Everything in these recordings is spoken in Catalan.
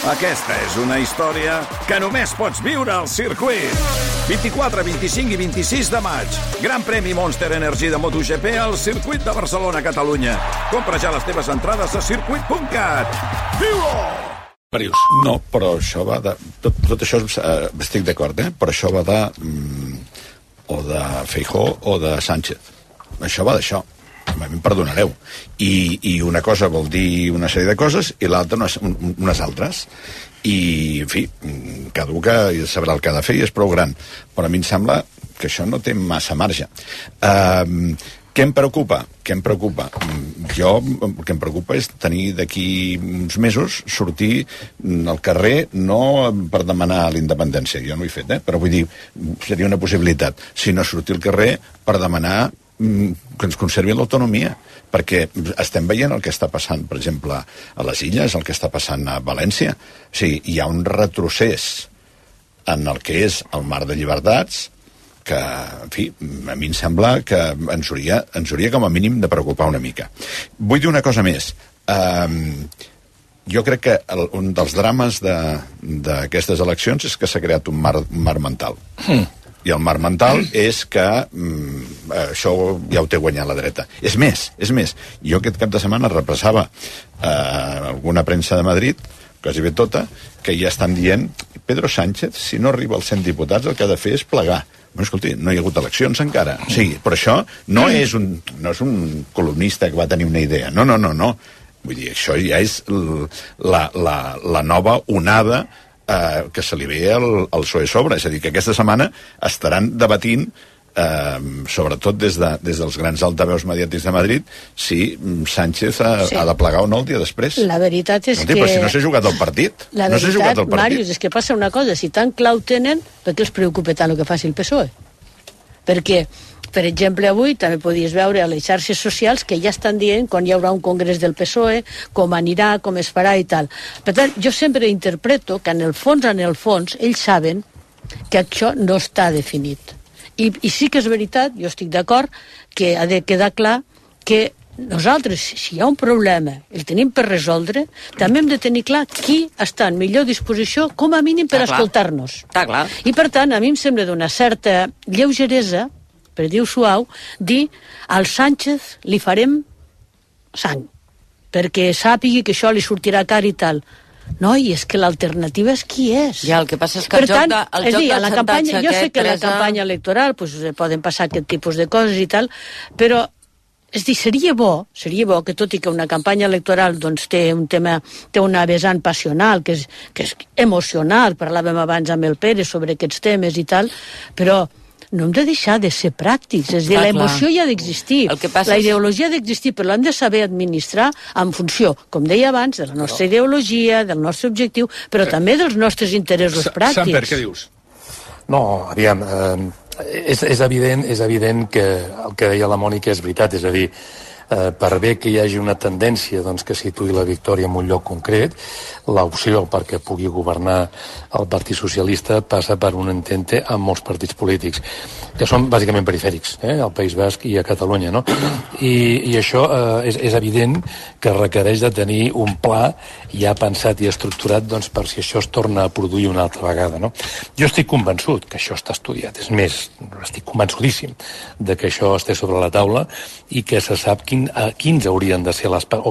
Aquesta és una història que només pots viure al circuit. 24, 25 i 26 de maig. Gran premi Monster Energy de MotoGP al circuit de Barcelona, Catalunya. Compra ja les teves entrades a circuit.cat. Viu-ho! Marius, no, però això va de... Tot això estic d'acord, però això va de... o de Feijóo o de Sánchez. Això va d'això. Em perdonareu. I una cosa vol dir una sèrie de coses i l'altra unes altres. I, en fi, caduca i sabrà el que ha de fer i és prou gran. Però a mi em sembla que això no té massa marge. Què em preocupa? Jo, el que em preocupa és tenir d'aquí uns mesos sortir al carrer no per demanar la independència, jo no ho he fet, però vull dir, seria una possibilitat, sinó sortir al carrer per demanar que ens conservi l'autonomia, perquè estem veient el que està passant, per exemple, a les Illes, el que està passant a València. O sigui, hi ha un retrocés en el que és el mar de llibertats que, en fi, a mi em sembla que ens hauria com a mínim de preocupar una mica. Vull dir una cosa més. Jo crec que un dels drames d'aquestes eleccions és que s'ha creat un mar mental. I el mar mental és que això ja ho té guanyat la dreta. És més, jo aquest cap de setmana repassava alguna premsa de Madrid, quasi bé tota, que ja estan dient Pedro Sánchez, si no arriba als 100 diputats, el que ha de fer és plegar. Bueno, escolti, no hi ha hagut eleccions encara. O sigui, però això no és un columnista que va tenir una idea. No. Vull dir, això ja és la nova onada que se li ve al PSOE sobre. És a dir, que aquesta setmana estaran debatint, sobretot des dels grans altaveus mediàtics de Madrid, si Sánchez ha de plegar o no el dia després. La veritat és que... Però si no s'ha jugat el partit. La veritat, Màrius, és que passa una cosa. Si tan clau tenen, per què els preocupa tant el que faci el PSOE? Perquè, per exemple, avui també podies veure a les xarxes socials que ja estan dient quan hi haurà un congrés del PSOE, com anirà, com es farà i tal. Per tant, jo sempre interpreto que en el fons, ells saben que això no està definit. I sí que és veritat, jo estic d'acord, que ha de quedar clar que nosaltres, si hi ha un problema, el tenim per resoldre, també hem de tenir clar qui està en millor disposició, com a mínim per escoltar-nos. Està clar. I per tant, a mi em sembla d'una certa lleugeresa, per dir-ho suau, dir al Sánchez li farem sang, perquè sàpigui que això li sortirà car i tal. No, i és que l'alternativa és qui és. Ja, el que passa és que el joc del xantatge jo sé que a la campanya electoral poden passar aquest tipus de coses i tal, però és dir, seria bo que tot i que una campanya electoral doncs, té una vessant passional, que és emocional, parlàvem abans amb el Pere sobre aquests temes i tal, però no hem de deixar de ser pràctics, és a dir, l'emoció hi ha d'existir, la ideologia ha d'existir, però l'hem de saber administrar en funció, com deia abans, de la nostra ideologia, del nostre objectiu, però també dels nostres interessos pràctics. Samper, què dius? No, aviam, és evident que el que deia la Mònica és veritat, és a dir, per bé que hi hagi una tendència doncs, que situï la victòria en un lloc concret, l'opció perquè pugui governar el Partit Socialista passa per un entente amb molts partits polítics, que són bàsicament perifèrics, al País Basc i a Catalunya, no? I això és evident que requereix de tenir un pla ja pensat i estructurat doncs, per si això es torna a produir una altra vegada, no? Jo estic convençut que això està estudiat, és més, estic convençudíssim de que això esté sobre la taula i que se sap quines haurien de ser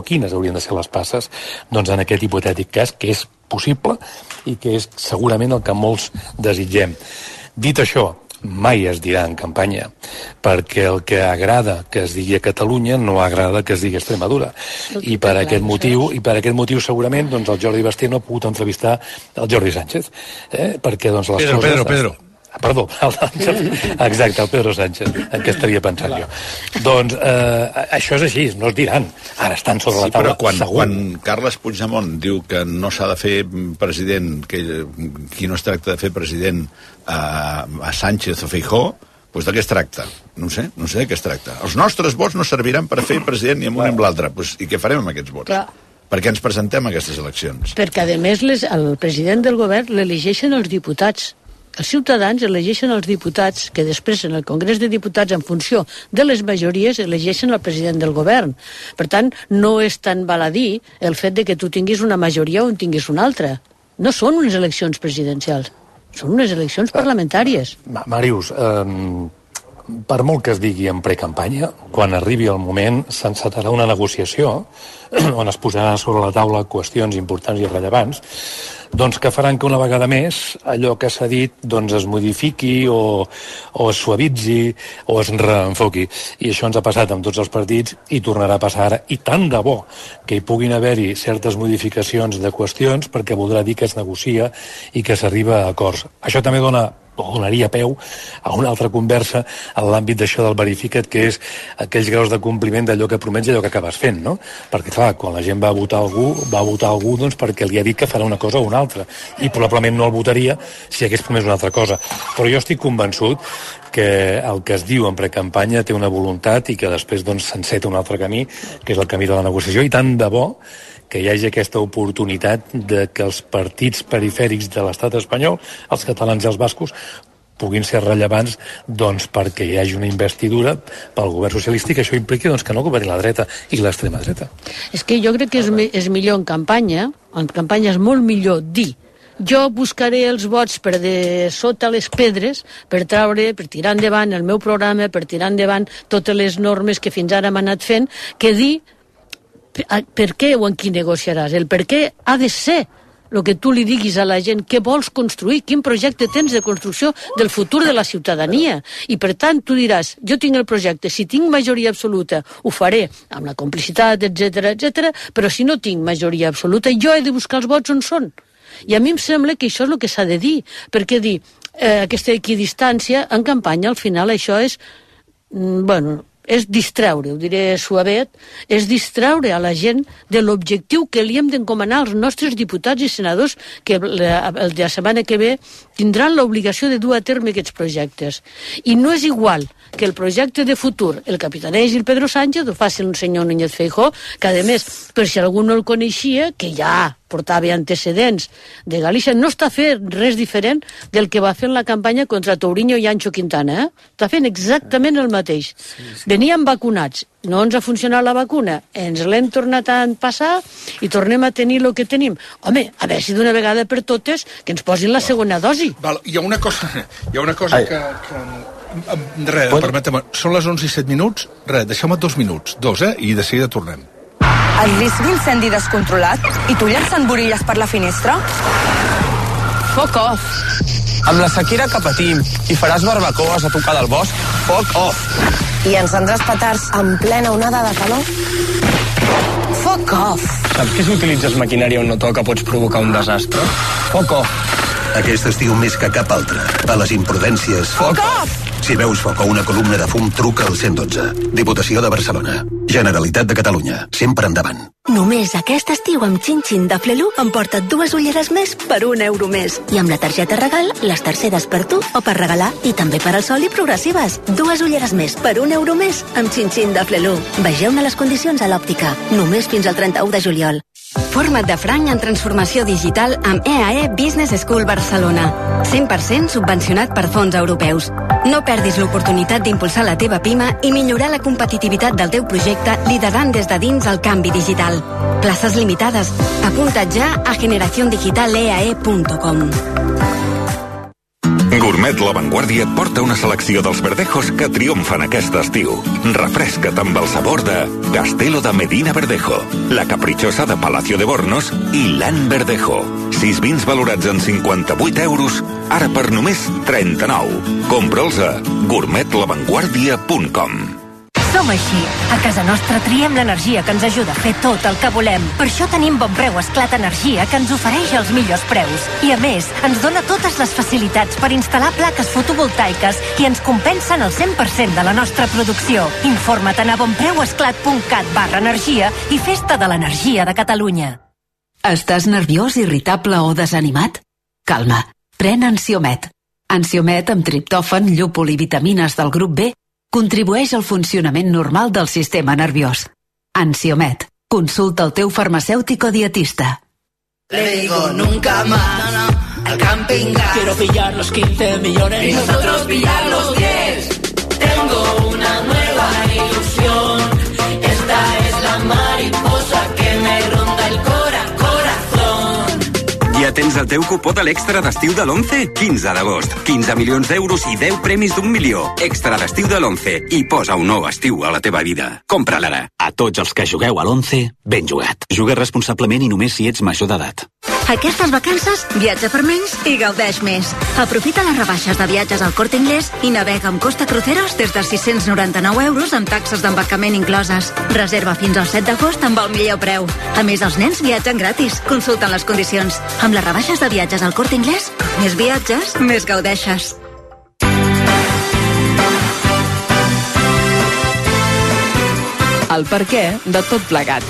les passes doncs, en aquest hipotètic cas, que és possible i que és segurament el que molts desitgem. Dit això, mai es dirà en campanya, perquè el que agrada que es digui a Catalunya no agrada que es digui a Extremadura. I per aquest motiu segurament doncs, el Jordi Basté no ha pogut entrevistar el Jordi Sánchez, perquè doncs, les coses... Pedro. Perdó, exacte, el Pedro Sánchez, en què estaria pensant jo. Doncs això és així, no es diran. Ara estan sobre la taula, però segur. Quan Carles Puigdemont diu que no s'ha de fer president, que qui no es tracta de fer president a Sánchez o Feijóo, doncs de què es tracta? No sé de què es tracta. Els nostres vots no serviran per fer president ni amb un ni amb l'altre. I què farem amb aquests vots? Clar. Per què ens presentem a aquestes eleccions? Perquè, a més, el president del govern l'elegeixen els diputats. Els ciutadans elegeixen els diputats que després en el Congrés de Diputats en funció de les majories elegeixen el president del govern. Per tant, no és tan baladí el fet de que tu tinguis una majoria o en tinguis una altra. No són unes eleccions presidencials, són unes eleccions parlamentàries. Màrius, per molt que es digui en precampanya, quan arribi el moment s'encetarà una negociació on es posarà sobre la taula qüestions importants i rellevants, doncs que faran que una vegada més allò que s'ha dit doncs es modifiqui o es suavitzi o es reenfoqui. I això ens ha passat amb tots els partits i tornarà a passar ara. I tant de bo que hi puguin haver-hi certes modificacions de qüestions perquè voldrà dir que es negocia i que s'arriba a acords. Això també donaria peu a una altra conversa en l'àmbit d'això del verifica't, que és aquells graus de compliment d'allò que promets i allò que acabes fent, no? Perquè, clar, quan la gent va votar algú doncs perquè li ha dit que farà una cosa o una altra, i probablement no el votaria si hagués promès una altra cosa. Però jo estic convençut que el que es diu en precampanya té una voluntat i que després doncs s'enceta un altre camí, que és el camí de la negociació, i tant de bo que hi hagi aquesta oportunitat de que els partits perifèrics de l'estat espanyol, els catalans i els bascos, puguin ser rellevants doncs, perquè hi hagi una investidura pel govern socialista i que això impliqui doncs, que no governi la dreta i l'extrema dreta. És que jo crec que és millor en campanya és molt millor dir jo buscaré els vots per de sota les pedres per tirar endavant el meu programa, per tirar endavant totes les normes que fins ara hem anat fent, que dir per què o en qui negociaràs. El per què ha de ser el que tu li diguis a la gent, què vols construir, quin projecte tens de construcció del futur de la ciutadania. I per tant tu diràs, jo tinc el projecte, si tinc majoria absoluta ho faré amb la complicitat, etc, però si no tinc majoria absoluta jo he de buscar els vots on són. I a mi em sembla que això és el que s'ha de dir, perquè dir aquesta equidistància en campanya al final això és és distreure, ho diré suavet, és distreure a la gent de l'objectiu que li hem d'encomanar als nostres diputats i senadors que la setmana que ve tindran l'obligació de dur a terme aquests projectes. I no és igual que el projecte de futur el capitanegi el Pedro Sánchez ho faci el senyor Núñez Feijóo, que a més, per si algú no el coneixia, que ja portava antecedents de Galícia, no està fent res diferent del que va fer en la campanya contra Tourinho i Ancho Quintana. Està fent exactament el mateix. Veníem vacunats, no ens ha funcionat la vacuna, ens l'hem tornat a passar i tornem a tenir el que tenim. Home, a veure si d'una vegada per totes que ens posin la segona dosi. Hi ha una cosa que res, permetem, són les 11 i 7 minuts, res, deixeu-me 2 minuts, i de seguida tornem. El risc d'incendi descontrolat i tu llançant borilles per la finestra? Fuck off. Amb la sequera que patim i faràs barbacoes a tocar del bosc, fuck off. I encendràs petards en plena onada de calor? Fuck off. Saps que si utilitzes maquinària on no toca pots provocar un desastre? Fuck off. Aquest estiu més que cap altre. A les imprudències... Fuck off! Si veus foc o una columna de fum, truca al 112. Diputació de Barcelona. Generalitat de Catalunya. Sempre endavant. Només aquest estiu amb Xin-Xin de Flelu emporta't 2 ulleres més per €1 més. I amb la targeta regal, les terceres per tu o per regalar. I també per al sol i progressives. 2 ulleres més per €1 més amb Xin-Xin de Flelu. Vegeu-ne les condicions a l'òptica. Només fins al 31 de juliol. Forma't de franc en transformació digital amb EAE Business School Barcelona. 100% subvencionat per fons europeus. No perdis l'oportunitat d'impulsar la teva PIME i millorar la competitivitat del teu projecte liderant des de dins el canvi digital. Places limitades. Apunta't ja a generacionddigitaleae.com. Gourmet La Vanguardia et porta una selecció dels verdejos que triomfen aquest estiu. Refresca't amb el sabor de Castelo de Medina Verdejo, la capritxosa de Palacio de Bornos i l'An Verdejo. 6 vins valorats en €58, ara per només 39. Compra'ls a gourmetlavanguardia.com. Som així. A casa nostra triem l'energia que ens ajuda a fer tot el que volem. Per això tenim Bon Preu Esclat Energia, que ens ofereix els millors preus. I a més, ens dona totes les facilitats per instal·lar plaques fotovoltaiques i ens compensen el 100% de la nostra producció. Informa't a bonpreuesclat.cat/energia i festa de l'energia de Catalunya. Estàs nerviós, irritable o desanimat? Calma, pren Ansiomet. Ansiomet amb triptòfan, llúpol i vitamines del grup B contribueix al funcionament normal del sistema nerviós. Ansiomet. Consulta el teu farmacèutic o dietista. Le digo nunca más al camping gas. Quiero pillar los 15 millones y nosotros pillar los 10. Tengo una nueva ilusión. Esta es la mariposa que me ronda el corazón. Ja tens el teu cupó de l'Extra d'estiu de l'11? 15 d'agost. 15 milions d'euros i 10 premis d'1 milió. Extra d'estiu de l'11. I posa un nou estiu a la teva vida. Compra-la ara. A tots els que jugueu a l'11, ben jugat. Juga responsablement i només si ets major d'edat. Aquestes vacances, viatja per menys i gaudeix més. Aprofita les rebaixes de viatges al Corte Inglés i navega amb Costa Cruceros des de 699 euros amb taxes d'embarcament incloses. Reserva fins al 7 d'agost amb el millor preu. A més, els nens viatgen gratis. Consulten les condicions. Amb les rebaixes de viatges al Corte Inglés, més viatges, més gaudeixes. El perquè de tot plegat.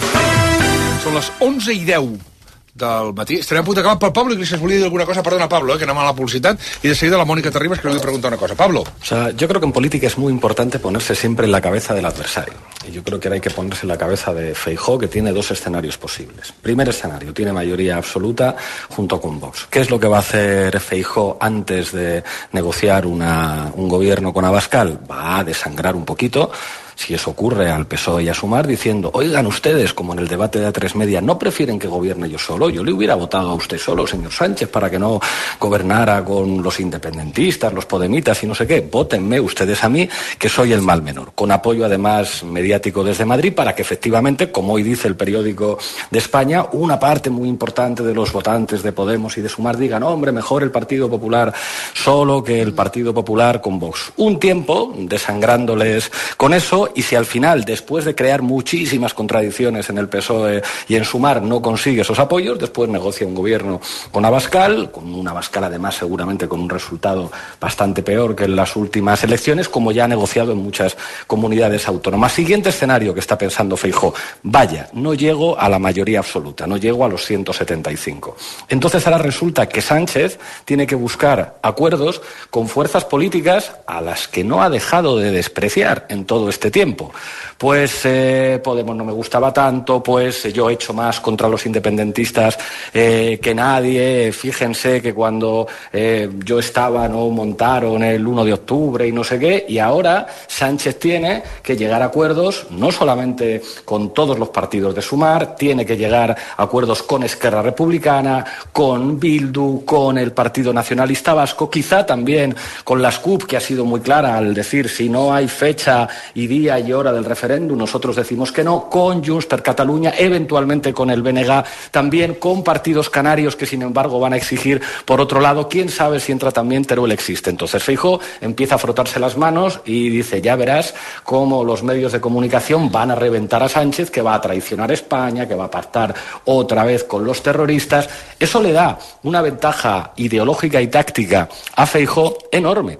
Són les 11:10 del matí. Estarem a punt d'acabar. Per Pablo Iglesias volia dir alguna cosa. Perdona, Pablo, que anem a la publicitat. Y de seguida la Mónica Terribas, que le voy a preguntar una cosa. Pablo. O sea, yo creo que en política es muy importante ponerse siempre en la cabeza del adversario. Y yo creo que ahora hay que ponerse en la cabeza de Feijóo, que tiene dos escenarios posibles. Primer escenario, tiene mayoría absoluta junto con Vox. ¿Qué es lo que va a hacer Feijóo antes de negociar un gobierno con Abascal? Va a desangrar un poquito, si eso ocurre, al PSOE y a Sumar, diciendo, oigan ustedes, como en el debate de A3 Media, ¿no prefieren que gobierne yo solo? Yo le hubiera votado a usted solo, señor Sánchez, para que no gobernara con los independentistas, los podemitas y no sé qué. Vótenme ustedes a mí, que soy el mal menor. Con apoyo, además, mediático desde Madrid, para que efectivamente, como hoy dice el periódico de España, una parte muy importante de los votantes de Podemos y de Sumar digan, hombre, mejor el Partido Popular solo que el Partido Popular con Vox. Un tiempo desangrándoles con eso. Y si al final, después de crear muchísimas contradicciones en el PSOE y en Sumar, no consigue esos apoyos, después negocia un gobierno con Abascal además seguramente con un resultado bastante peor que en las últimas elecciones, como ya ha negociado en muchas comunidades autónomas. Siguiente escenario que está pensando Feijóo: vaya, no llego a la mayoría absoluta, no llego a los 175. Entonces ahora resulta que Sánchez tiene que buscar acuerdos con fuerzas políticas a las que no ha dejado de despreciar en todo este tiempo. Pues Podemos no me gustaba tanto, pues yo he hecho más contra los independentistas que nadie. Fíjense que cuando yo estaba, no montaron el 1 de octubre y no sé qué, y ahora Sánchez tiene que llegar a acuerdos no solamente con todos los partidos de Sumar, tiene que llegar a acuerdos con Esquerra Republicana, con Bildu, con el Partido Nacionalista Vasco, quizá también con las CUP, que ha sido muy clara al decir si no hay fecha y día y hora del referéndum, nosotros decimos que no, con Junts per Catalunya, eventualmente con el BNG, también con partidos canarios que sin embargo van a exigir por otro lado, quién sabe si entra también Teruel existe. Entonces Feijóo empieza a frotarse las manos y dice, ya verás cómo los medios de comunicación van a reventar a Sánchez, que va a traicionar a España, que va a pactar otra vez con los terroristas. Eso le da una ventaja ideológica y táctica a Feijóo enorme,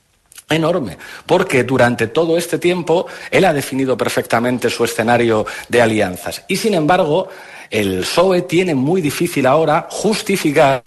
porque durante todo este tiempo él ha definido perfectamente su escenario de alianzas y sin embargo el PSOE tiene muy difícil ahora justificar.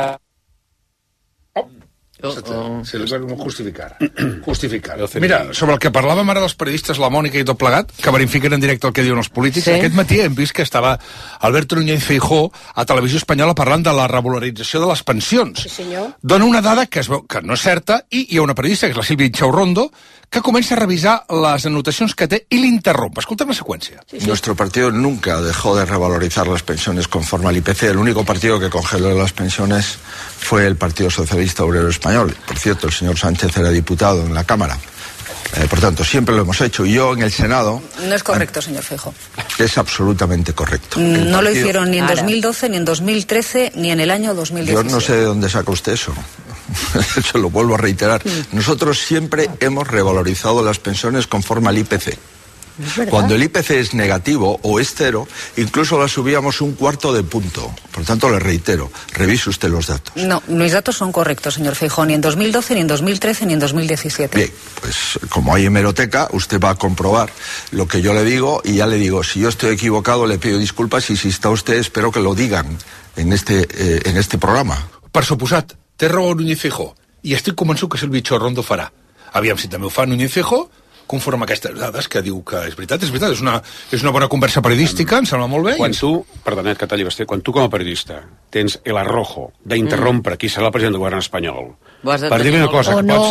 Sí, justificar. Mira, sobre el que parlàvem ara dels periodistes, la Mònica i tot plegat, que verifiquen en directe el que diuen els polítics, sí. Aquest matí hem vist que estava Alberto Núñez Feijóo a Televisió Espanyola parlant de la revalorització de les pensions. Sí, senyor. Dona una dada que es veu que no és certa i hi ha una periodista, que és la Sílvia Inchaurrondo, que comença a revisar les anotacions que té i l'interromp. Escoltem la seqüència. Sí, sí. Nuestro partido nunca dejó de revalorizar las pensiones conforme al IPC. El único partido que congeló las pensiones fue el Partido Socialista Obrero Español. Por cierto, el señor Sánchez era diputado en la Cámara. Por tanto, siempre lo hemos hecho. Y yo en el Senado... No es correcto, señor Feijóo. Es absolutamente correcto. No lo hicieron ni en 2012, ni en 2013, ni en el año 2016. Yo no sé de dónde saca usted eso. Eso lo vuelvo a reiterar. Nosotros siempre hemos revalorizado las pensiones conforme al IPC. Cuando el IPC es negativo o es cero, incluso la subíamos 1/4 punto. Por tanto, le reitero, revise usted los datos. No, mis datos son correctos, señor Feijóo, ni en 2012, ni en 2013, ni en 2017. Bien, pues como hay hemeroteca, usted va a comprobar lo que yo le digo y ya le digo, si yo estoy equivocado, le pido disculpas y si está usted, espero que lo digan en este programa. Per suposat, té raó Núñez Feijóo i estic convençut que Sílvia Inchaurrondo farà. Aviam si també ho fa Núñez Feijóo, conforme a aquestes dades que diu que és veritat, és una bona conversa periodística, em sembla molt bé. Quan tu, perdonet que talli Basté, quan tu com a periodista tens el arrojo d'interrompre qui serà el president del govern espanyol per dir una cosa que pot ser,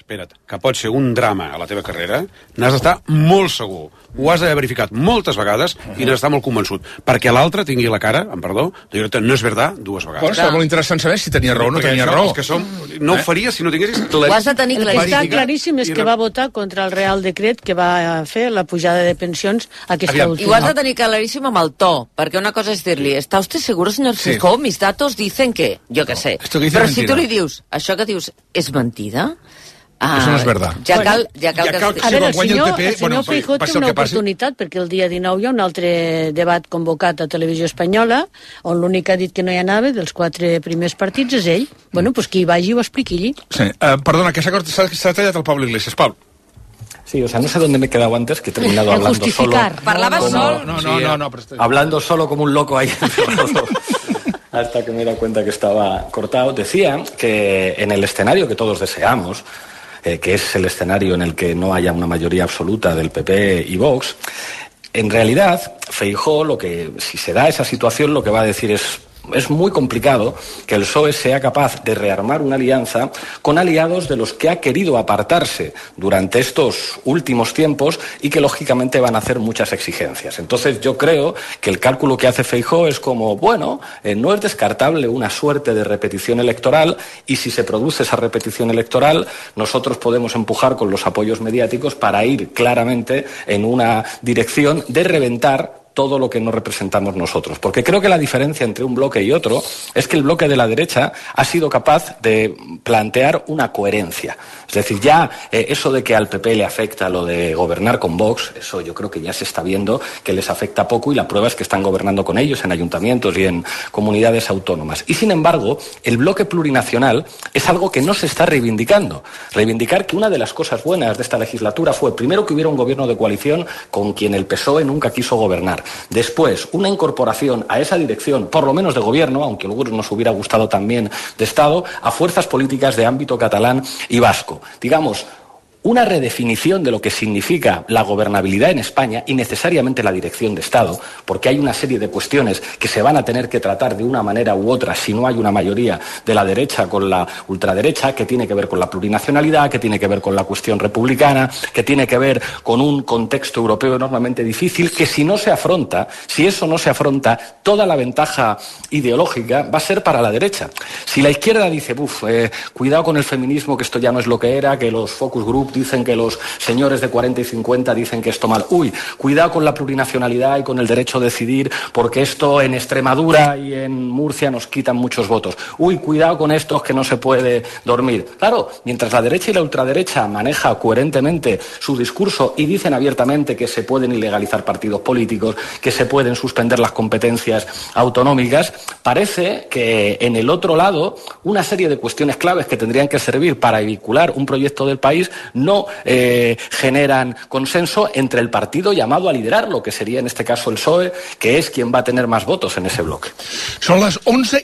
espera't, que pot ser un drama a la teva carrera, n'has d'estar molt segur. Ho has d'haver verificat moltes vegades i n'has d'estar molt convençut. Perquè l'altre tingui la cara, amb perdó, de dir-te no és verdad 2 vegades. Bueno, està molt interessant saber si tenia raó o no tenia raó. No ho faria si no tinguessis Ho has de tenir claríssim. El que està claríssim és que va votar contra el Real Decret que va fer la pujada de pensions aquesta última. I ho has de tenir claríssim amb el to, perquè una cosa és dir-li, ¿está usted seguro, señor Feijóo? Mis datos dicen que, yo qué sé. Però si tu li dius, això que dius és mentida, això no és verdad. Ja cal a veure, el senyor Feijóo té una oportunitat, perquè el dia 19 hi ha un altre debat convocat a Televisió Espanyola, on l'únic que ha dit que no hi anava, dels 4 primers partits, és ell. Bueno, pues que hi vagi o expliqui-li. Sí, perdona, que s'ha tallat el Pablo Iglesias. Pablo. Sí, o sea, no sé dónde me he quedado antes, que he terminado hablando solo. ¿Parlabas solo? No. Hablando solo como un loco ahí. Hasta que me he dado cuenta que estaba cortado. Decía que en el escenario que todos deseamos, que es el escenario en el que no haya una mayoría absoluta del PP y Vox, en realidad Feijóo, si se da esa situación, lo que va a decir es muy complicado que el PSOE sea capaz de rearmar una alianza con aliados de los que ha querido apartarse durante estos últimos tiempos y que lógicamente van a hacer muchas exigencias. Entonces yo creo que el cálculo que hace Feijóo es como, bueno, no es descartable una suerte de repetición electoral y si se produce esa repetición electoral nosotros podemos empujar con los apoyos mediáticos para ir claramente en una dirección de reventar todo lo que no representamos nosotros. Porque creo que la diferencia entre un bloque y otro es que el bloque de la derecha ha sido capaz de plantear una coherencia. Es decir, ya eso de que al PP le afecta lo de gobernar con Vox, eso yo creo que ya se está viendo que les afecta poco y la prueba es que están gobernando con ellos en ayuntamientos y en comunidades autónomas. Y sin embargo, el bloque plurinacional es algo que no se está reivindicando. Reivindicar que una de las cosas buenas de esta legislatura fue, primero, que hubiera un gobierno de coalición con quien el PSOE nunca quiso gobernar. Después, una incorporación a esa dirección, por lo menos de gobierno, aunque luego nos hubiera gustado también de Estado, a fuerzas políticas de ámbito catalán y vasco. Digamos, una redefinición de lo que significa la gobernabilidad en España y necesariamente la dirección de Estado, porque hay una serie de cuestiones que se van a tener que tratar de una manera u otra si no hay una mayoría de la derecha con la ultraderecha, que tiene que ver con la plurinacionalidad, que tiene que ver con la cuestión republicana, que tiene que ver con un contexto europeo enormemente difícil, que si eso no se afronta, toda la ventaja ideológica va a ser para la derecha. Si la izquierda dice, cuidado con el feminismo, que esto ya no es lo que era, que los focus group dicen que los señores de 40 y 50 dicen que esto mal. Cuidado con la plurinacionalidad y con el derecho a decidir, porque esto en Extremadura y en Murcia nos quitan muchos votos. Cuidado con estos que no se puede dormir. Claro, mientras la derecha y la ultraderecha maneja coherentemente su discurso y dicen abiertamente que se pueden ilegalizar partidos políticos, que se pueden suspender las competencias autonómicas, parece que en el otro lado una serie de cuestiones claves que tendrían que servir para vehicular un proyecto del país no generan consenso entre el partido llamado a liderarlo, que sería en este caso el PSOE, que és quien va a tener más votos en ese bloque. Són les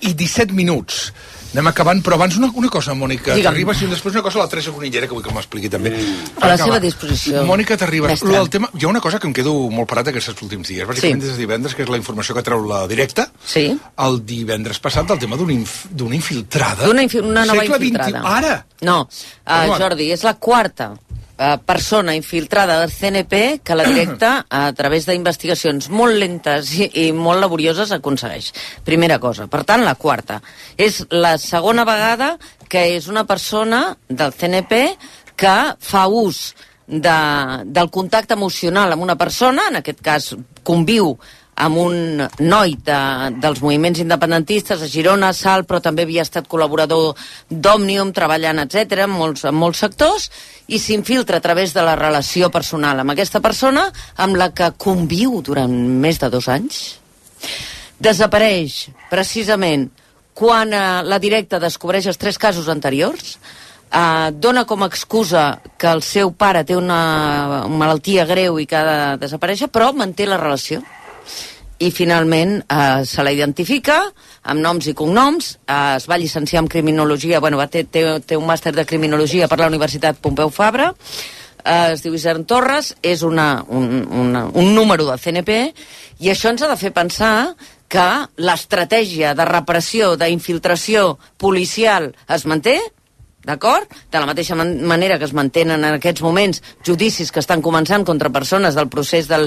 11:17. Anem acabant, però abans una cosa, Mònica Terribas, i després una cosa a la Teresa Cunillera, que vull que m'expliqui també. A la seva disposició. Mònica Terribas, hi ha una cosa que em quedo molt parat aquests últims dies, bàsicament des de divendres, que és la informació que treu la Directa, el divendres passat, del tema d'una infiltrada. Una nova infiltrada. Ara? No, Jordi, és la quarta persona infiltrada del CNP que la Directa, a través d'investigacions molt lentes i molt laborioses, aconsegueix. Primera cosa. Per tant, la quarta. És la segona vegada que és una persona del CNP que fa ús del contacte emocional amb una persona, en aquest cas conviu amb un noi dels moviments independentistes a Girona, Salt, però també havia estat col·laborador d'Òmnium, treballant, etc., en molts sectors, i s'infiltra a través de la relació personal amb aquesta persona, amb la que conviu durant més de 2 anys. Desapareix, precisament, quan la Directa descobreix els 3 casos anteriors, dona com a excusa que el seu pare té una malaltia greu i que ha de desaparèixer, però manté la relació. I finalment se la identifica amb noms i cognoms, es va llicenciar en criminologia, té un màster de criminologia per la Universitat Pompeu Fabra, es diu Isern Torres, és un número del CNP, i això ens ha de fer pensar que l'estratègia de repressió, d'infiltració policial es manté, d'acord? De la mateixa manera que es mantenen en aquests moments judicis que estan començant contra persones del procés del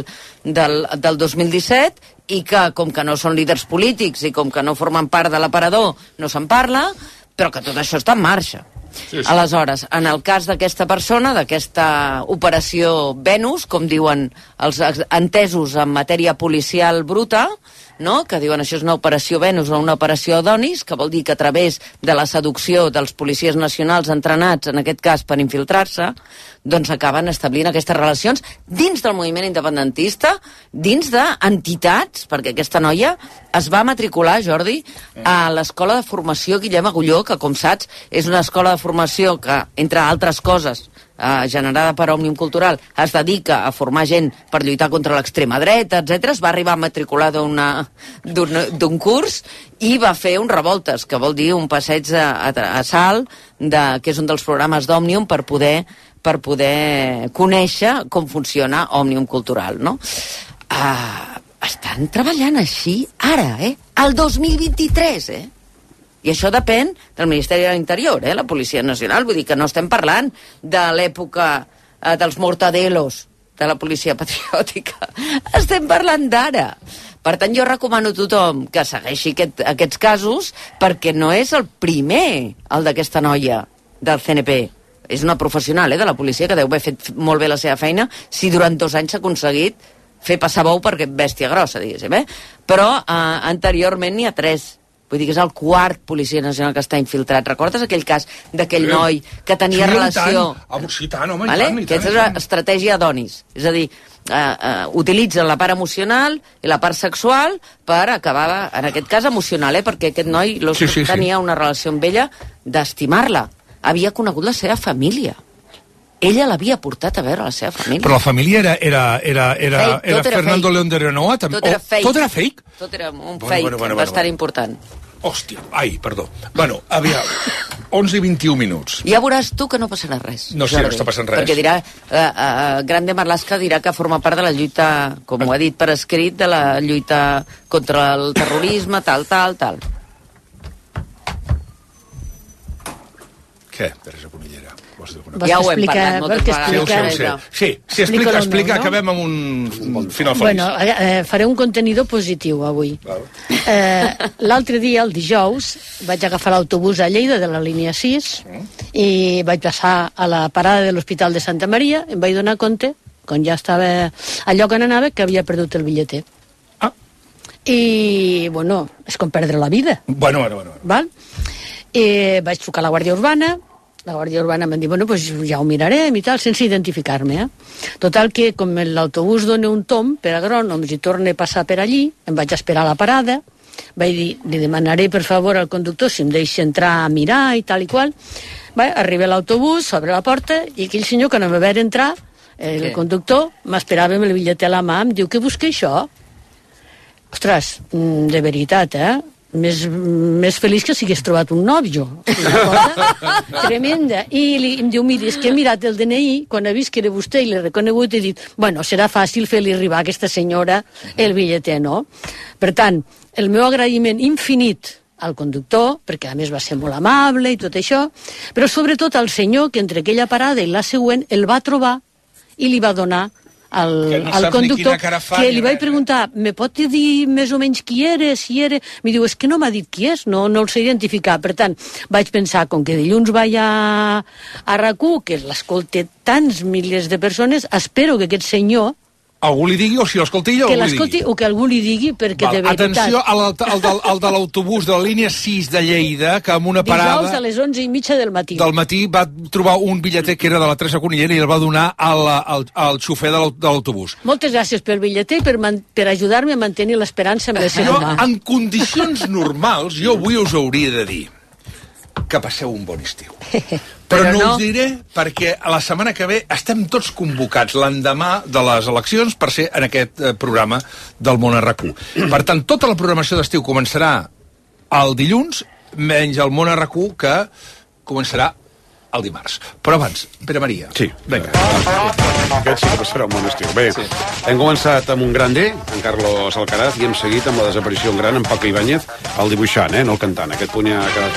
2017 i que, com que no són líders polítics i com que no formen part de l'aparador, no se'n parla, però que tot això està en marxa. Sí. Aleshores, en el cas d'aquesta persona, d'aquesta operació Venus, com diuen els entesos en matèria policial bruta, no? Que diuen això és una operació Venus o una operació Adonis, que vol dir que a través de la seducció dels policies nacionals entrenats, en aquest cas per infiltrar-se, doncs acaben establint aquestes relacions dins del moviment independentista, dins d'entitats, perquè aquesta noia es va matricular, Jordi, a l'Escola de Formació Guillem Agulló, que, com saps, és una escola de formació que, entre altres coses, generada per Òmnium Cultural, es dedica a formar gent per lluitar contra l'extrema dreta, etc. Es va arribar a matricular d'un curs i va fer un Revoltes, que vol dir un passeig a Salt, que és un dels programes d'Òmnium per poder conèixer com funciona Òmnium Cultural, no? Estan treballant així ara, el 2023, I això depèn del Ministeri de l'Interior, la Policia Nacional. Vull dir que no estem parlant de l'època dels mortadelos de la Policia Patriòtica. Estem parlant d'ara. Per tant, jo recomano a tothom que segueixi aquests casos, perquè no és el primer, el d'aquesta noia del CNP. És una professional de la policia que deu haver fet molt bé la seva feina si durant 2 anys s'ha aconseguit fer passar bou per bèstia grossa, diguéssim, Però anteriorment n'hi ha 3. Vull dir que és el 4 policia nacional que està infiltrat. Recordes aquell cas d'aquell noi que tenia relació... Sí, tant, home, vale? i tant. Aquesta és l'estratègia Adonis. És a dir, utilitzen la part emocional i la part sexual per acabar, en aquest cas, emocional, perquè aquest noi tenia una relació amb ella d'estimar-la. Havia conegut la seva família. Ella l'havia portat a veure la seva família. Però la família era Fernando León de Renoa? Tot era fake. Tot era fake? Tot era un fake bastant important. Hòstia, perdó. Bueno, aviam, 11 i 21 minuts. Ja veuràs tu que no passarà res. No, sí, no està passant res. Perquè dirà, Grande Marlaska dirà que forma part de la lluita, com ho ha dit per escrit, de la lluita contra el terrorisme, tal. Què, Teresa Conillera? Ja ho hem parlat moltes vegades. Sí, explica, acabem amb un final feliç. Bueno, faré un contenidor positiu avui. L'altre dia, el dijous, vaig agafar l'autobús a Lleida de la línia 6 i vaig passar a la parada de l'Hospital de Santa Maria i em vaig donar compte, quan ja estava al lloc on anava, que havia perdut el bitlleter. I, bueno, és com perdre la vida. Bueno. Val? I vaig trucar a la Guàrdia Urbana. La Guàrdia Urbana em van dir, bueno, pues ja ho mirarem i tal, sense identificar-me. Total que, com l'autobús dona un tomb per agrònoms i torna a passar per allí, em vaig esperar a la parada, vaig dir, li demanaré per favor al conductor si em deixa entrar a mirar i tal i qual. Arriba l'autobús, s'obre la porta i aquell senyor que no em va veure entrar, el conductor, m'esperava amb el bitllet a la mà, em diu, què busca això? Ostres, de veritat, més feliç que si hagués trobat un nòvio. Una cosa tremenda. I em diu, miri, és que he mirat el DNI, quan he vist que era vostè i l'he reconegut, he dit, bueno, serà fàcil fer-li arribar a aquesta senyora el bitlleter, no? Per tant, el meu agraïment infinit al conductor, perquè a més va ser molt amable i tot això, però sobretot al senyor que entre aquella parada i la següent el va trobar i li va donar al conductor, que li vaig preguntar, me pot dir més o menys qui era, si era... Mi diu, és que no m'ha dit qui és, no el sé identificar. Per tant, vaig pensar, com que dilluns vaig a RAC1, que l'escolta tants milers de persones, espero que aquest senyor algú li digui, o si l'escolti ella, que l'escolti o que algú li digui, perquè de veritat... Atenció al de l'autobús de la línia 6 de Lleida, que amb una parada... Dijous a les 11:30 del matí. Del matí va trobar un bitlleter que era de la Teresa Conillera i el va donar al xofer de l'autobús. Moltes gràcies pel bitlleter i per ajudar-me a mantenir l'esperança en l'ésser humà. En condicions normals, jo avui us hauria de dir que passeu un bon estiu. Però no us diré perquè la setmana que ve estem tots convocats l'endemà de les eleccions per ser en aquest programa del Món a RAC1. Per tant, tota la programació d'estiu començarà el dilluns, menys el Món a RAC1, que començarà el dimarts. Però abans, Pere Maria. Sí. Vinga. Aquest sí que passarà un bon estiu. Bé, hem començat amb un gran D, en Carlos Alcaraz, i hem seguit amb la desaparició en gran, en Paco Ibáñez, el dibuixant, no el cantant. Aquest punt ja ha quedat clar.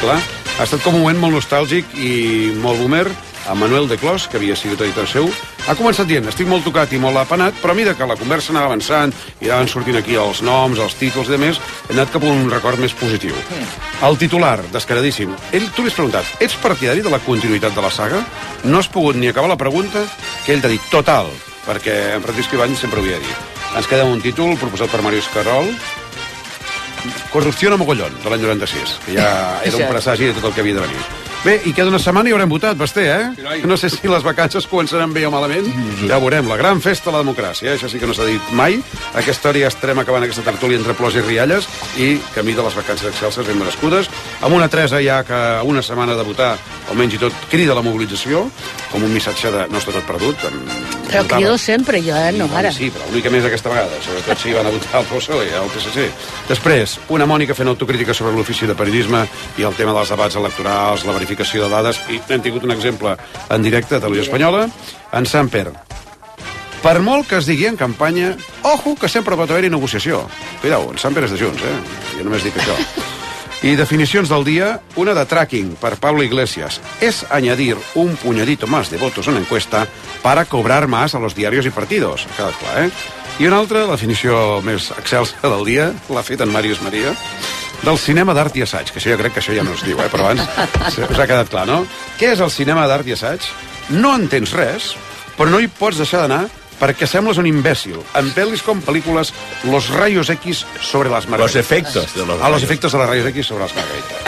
Ha estat com un moment molt nostàlgic i molt boomer. A Manuel de Clos, que havia sigut editor seu, ha començat dient, estic molt tocat i molt apenat, però a mesura que la conversa anava avançant i anaven sortint aquí els noms, els títols i demés, he anat cap a un record més positiu. El titular, descaradíssim. Tu li has preguntat, ets partidari de la continuïtat de la saga? No has pogut ni acabar la pregunta, que ell t'ha dit total, perquè en Francisco Ibáñez sempre ho havia dit. Ens queda un títol proposat per Mario Escarrol, Corrupció a mogollón, de l'any 96, que ja era un presagi de tot el que havia de venir. Bé, i queda una setmana i haurem votat, Basté, No sé si les vacances començaran bé o malament. Ja ho veurem, la gran festa de la democràcia, això sí que no s'ha dit mai. Aquesta hora ja estarem acabant aquesta tertúlia entre plors i rialles i camí de les vacances excelses ben merescudes. Amb una Teresa ja que una setmana de votar, almenys i tot, crida la mobilització, com un missatge de no està tot perdut. Però crido sempre jo, no ara. Sí, però una mica més aquesta vegada, sobretot si van a votar el PSOE i el PSC. Després, una Mònica fent autocrítica sobre l'ofici de periodisme i el tema dels debats electorals, la verificació de dades, i hem tingut un exemple en directe a Televisió Espanyola. En Samper, per molt que es digui en campanya, ojo, que sempre pot haver-hi negociació. Cuidao, en Samper és de Junts, Jo només dic això. Y definiciones del día, una de tracking per Pablo Iglesias. Es añadir un puñadito más de votos en la encuesta para cobrar más a los diarios y partidos. Ha quedat clar, I una altra, la definició més excelsa del dia, l'ha fet en Màrius Maria, del cinema d'art i assaig, que això jo crec que això ja no es diu, però abans us ha quedat clar, no? Què és el cinema d'art i assaig? No entens res, però no hi pots deixar d'anar perquè sembles un imbècil. En pel·lis com pel·lícules, los rayos X sobre las margaritas. Los efectos de los rayos. Los efectos de los rayos X sobre las margaritas.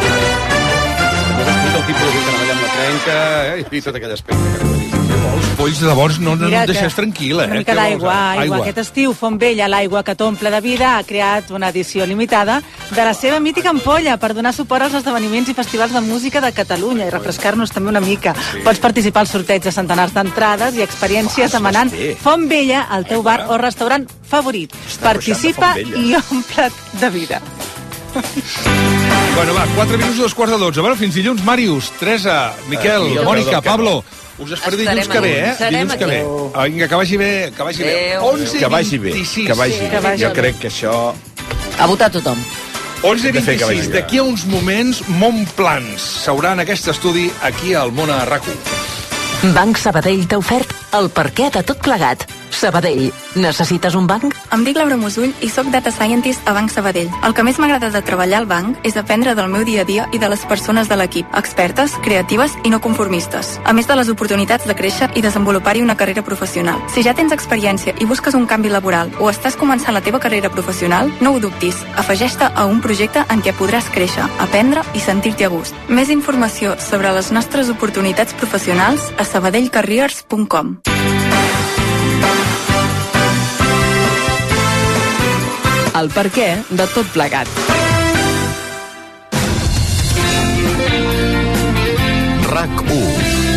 El tipus de treball amb la trenca, i tot aquell aspecte que els polls de llavors no et deixes tranquil, Una mica d'aigua, aigua. Aquest estiu, Fontvella, l'aigua que t'omple de vida, ha creat una edició limitada de la seva mítica ampolla per donar suport als esdeveniments i festivals de música de Catalunya i refrescar-nos també una mica. Sí. Pots participar al sorteig de centenars d'entrades i experiències demanant Fontvella al teu bar o restaurant favorit. Participa i omple't de vida. Bueno, va, 4 minuts i 2:45. Bueno, fins dilluns, Màrius, Teresa, Miquel, Mònica, Pablo. Us espero dilluns que ve, Dilluns que ve. Vinga, que vagi bé, que vagi bé. 11:26. Que vagi bé, que vagi bé. Jo crec que això... A votar tothom. 11:26. D'aquí a uns moments, Montplans s'haurà en aquest estudi aquí al Món a RAC1. Banc Sabadell t'ha ofert el perquè de tot plegat. Sabadell, necessites un banc? Em dic Laura Musull i sóc Data Scientist a Banc Sabadell. El que més m'agrada de treballar al banc és aprendre del meu dia a dia i de les persones de l'equip, expertes, creatives i no conformistes. A més de les oportunitats de créixer i desenvolupar-hi una carrera professional. Si ja tens experiència i busques un canvi laboral o estàs començant la teva carrera professional, no ho dubtis. Afegeix-te a un projecte en què podràs créixer, aprendre i sentir-t'hi a gust. Més informació sobre les nostres oportunitats professionals a sabadellcareers.com. El perquè de tot plegat. RAC1.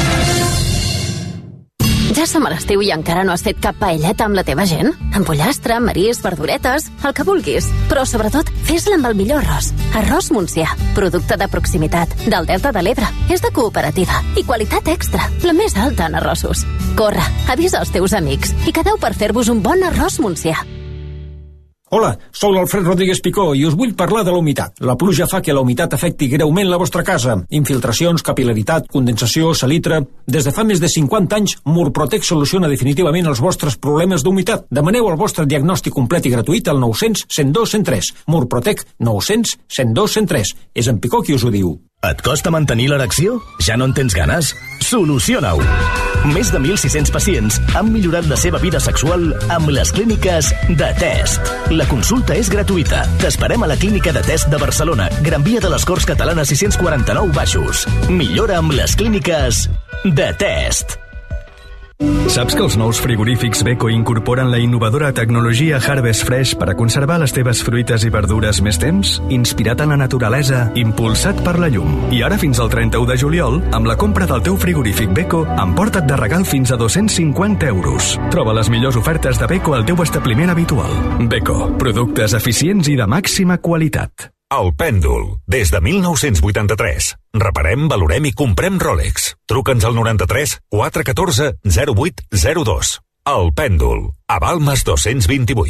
Ja som a l'estiu i encara no has fet cap paelleta amb la teva gent? Amb pollastre, marisc, verduretes, el que vulguis. Però sobretot, fes-la amb el millor arròs. Arròs Montsià, producte de proximitat, del Delta de l'Ebre. És de cooperativa i qualitat extra, la més alta en arrossos. Corre, avisa els teus amics i quedeu per fer-vos un bon arròs Montsià. Hola, sou l'Alfred Rodríguez Picó i us vull parlar de la humitat. La pluja fa que la humitat afecti greument la vostra casa. Infiltracions, capil·laritat, condensació, salitre... Des de fa més de 50 anys, Murprotec soluciona definitivament els vostres problemes d'humitat. Demaneu el vostre diagnòstic complet i gratuït al 900 102 103. Murprotec 900 102 103. És en Picó qui us ho diu. Et costa mantenir l'erecció? Ja no en tens ganes? Soluciona-ho! Més de 1.600 pacients han millorat la seva vida sexual amb les clíniques de Test. La consulta és gratuïta. T'esperem a la clínica de Test de Barcelona, Gran Via de les Corts Catalanes 649 Baixos. Millora amb les clíniques de Test. Saps que els nous frigorífics Beko incorporen la innovadora tecnologia Harvest Fresh per a conservar les teves fruites i verdures més temps? Inspirat en la naturalesa, impulsat per la llum. I ara fins al 31 de juliol, amb la compra del teu frigorífic Beko, emporta't de regal fins a 250 euros. Troba les millors ofertes de Beko al teu establiment habitual. Beko, productes eficients i de màxima qualitat. El Pèndol, des de 1983. Reparem, valorem i comprem Rolex. Truca'ns al 93 414 0802. El Pèndol, a Balmes 228.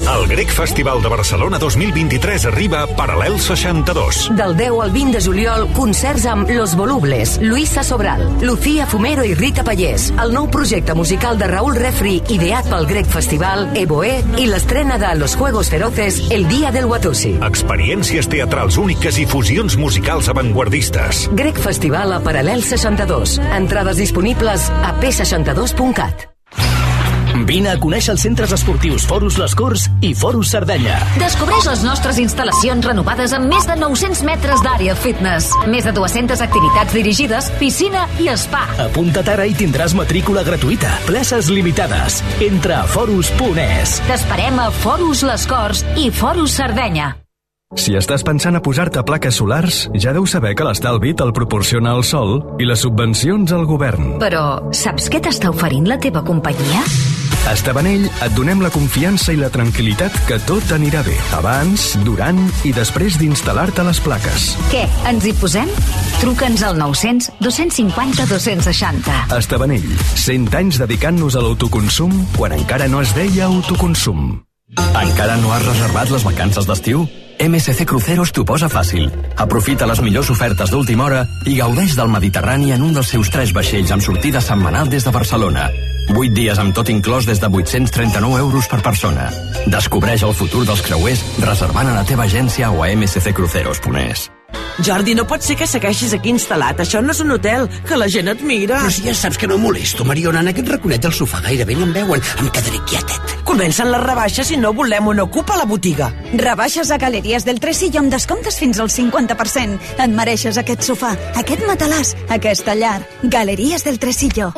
El Grec Festival de Barcelona 2023 arriba Paral·lel 62. Del 10 al 20 de juliol, concerts amb Los Volubles, Luisa Sobral, Lucía Fumero i Rita Pallés, el nou projecte musical de Raúl Refri ideat pel Grec Festival, Evoé, i l'estrena de Los Juegos Feroces, El Día del Watusi. Experiències teatrals úniques i fusions musicals avantguardistes. Grec Festival a Paral·lel 62. Entrades disponibles a p62.cat. Vine a conèixer els centres esportius Forus Les Corts i Forus Sardenya. Descobreix les nostres instal·lacions renovades amb més de 900 metres d'àrea fitness, més de 200 activitats dirigides, piscina i spa. Apunta't ara i tindràs matrícula gratuïta. Places limitades. Entra a forus.es. T'esperem a Forus Les Corts i Forus Sardenya. Si estàs pensant a posar-te plaques solars, ja deus saber que l'estalvi te'l proporciona el sol i les subvencions al govern. Però saps què t'està oferint la teva companyia? A Estabanell et donem la confiança i la tranquil·litat que tot anirà bé, abans, durant i després d'instal·lar-te les plaques. Què, ens hi posem? Truca'ns al 900 250 260. Estabanell, 100 anys dedicant-nos a l'autoconsum quan encara no es deia autoconsum. Encara no has reservat les vacances d'estiu? MSC Cruceros t'ho posa fàcil. Aprofita les millors ofertes d'última hora i gaudeix del Mediterrani en un dels seus 3 vaixells amb sortida setmanal des de Barcelona. 8 dies amb tot inclòs des de 839 euros per persona. Descobreix el futur dels creuers reservant a la teva agència o a msccruceros.es. Jordi, no pot ser que segueixis aquí instal·lat. Això no és un hotel, que la gent et mira. Però si ja saps que no molesto, Mariona, en aquest raconet del sofà gairebé no em veuen. Em quedaré quietet. Comencen les rebaixes i no volem un ocupa a la botiga. Rebaixes a Galeries del Tresillo amb descomptes fins al 50%. Et mereixes aquest sofà, aquest matalàs, aquesta llar. Galeries del Tresillo.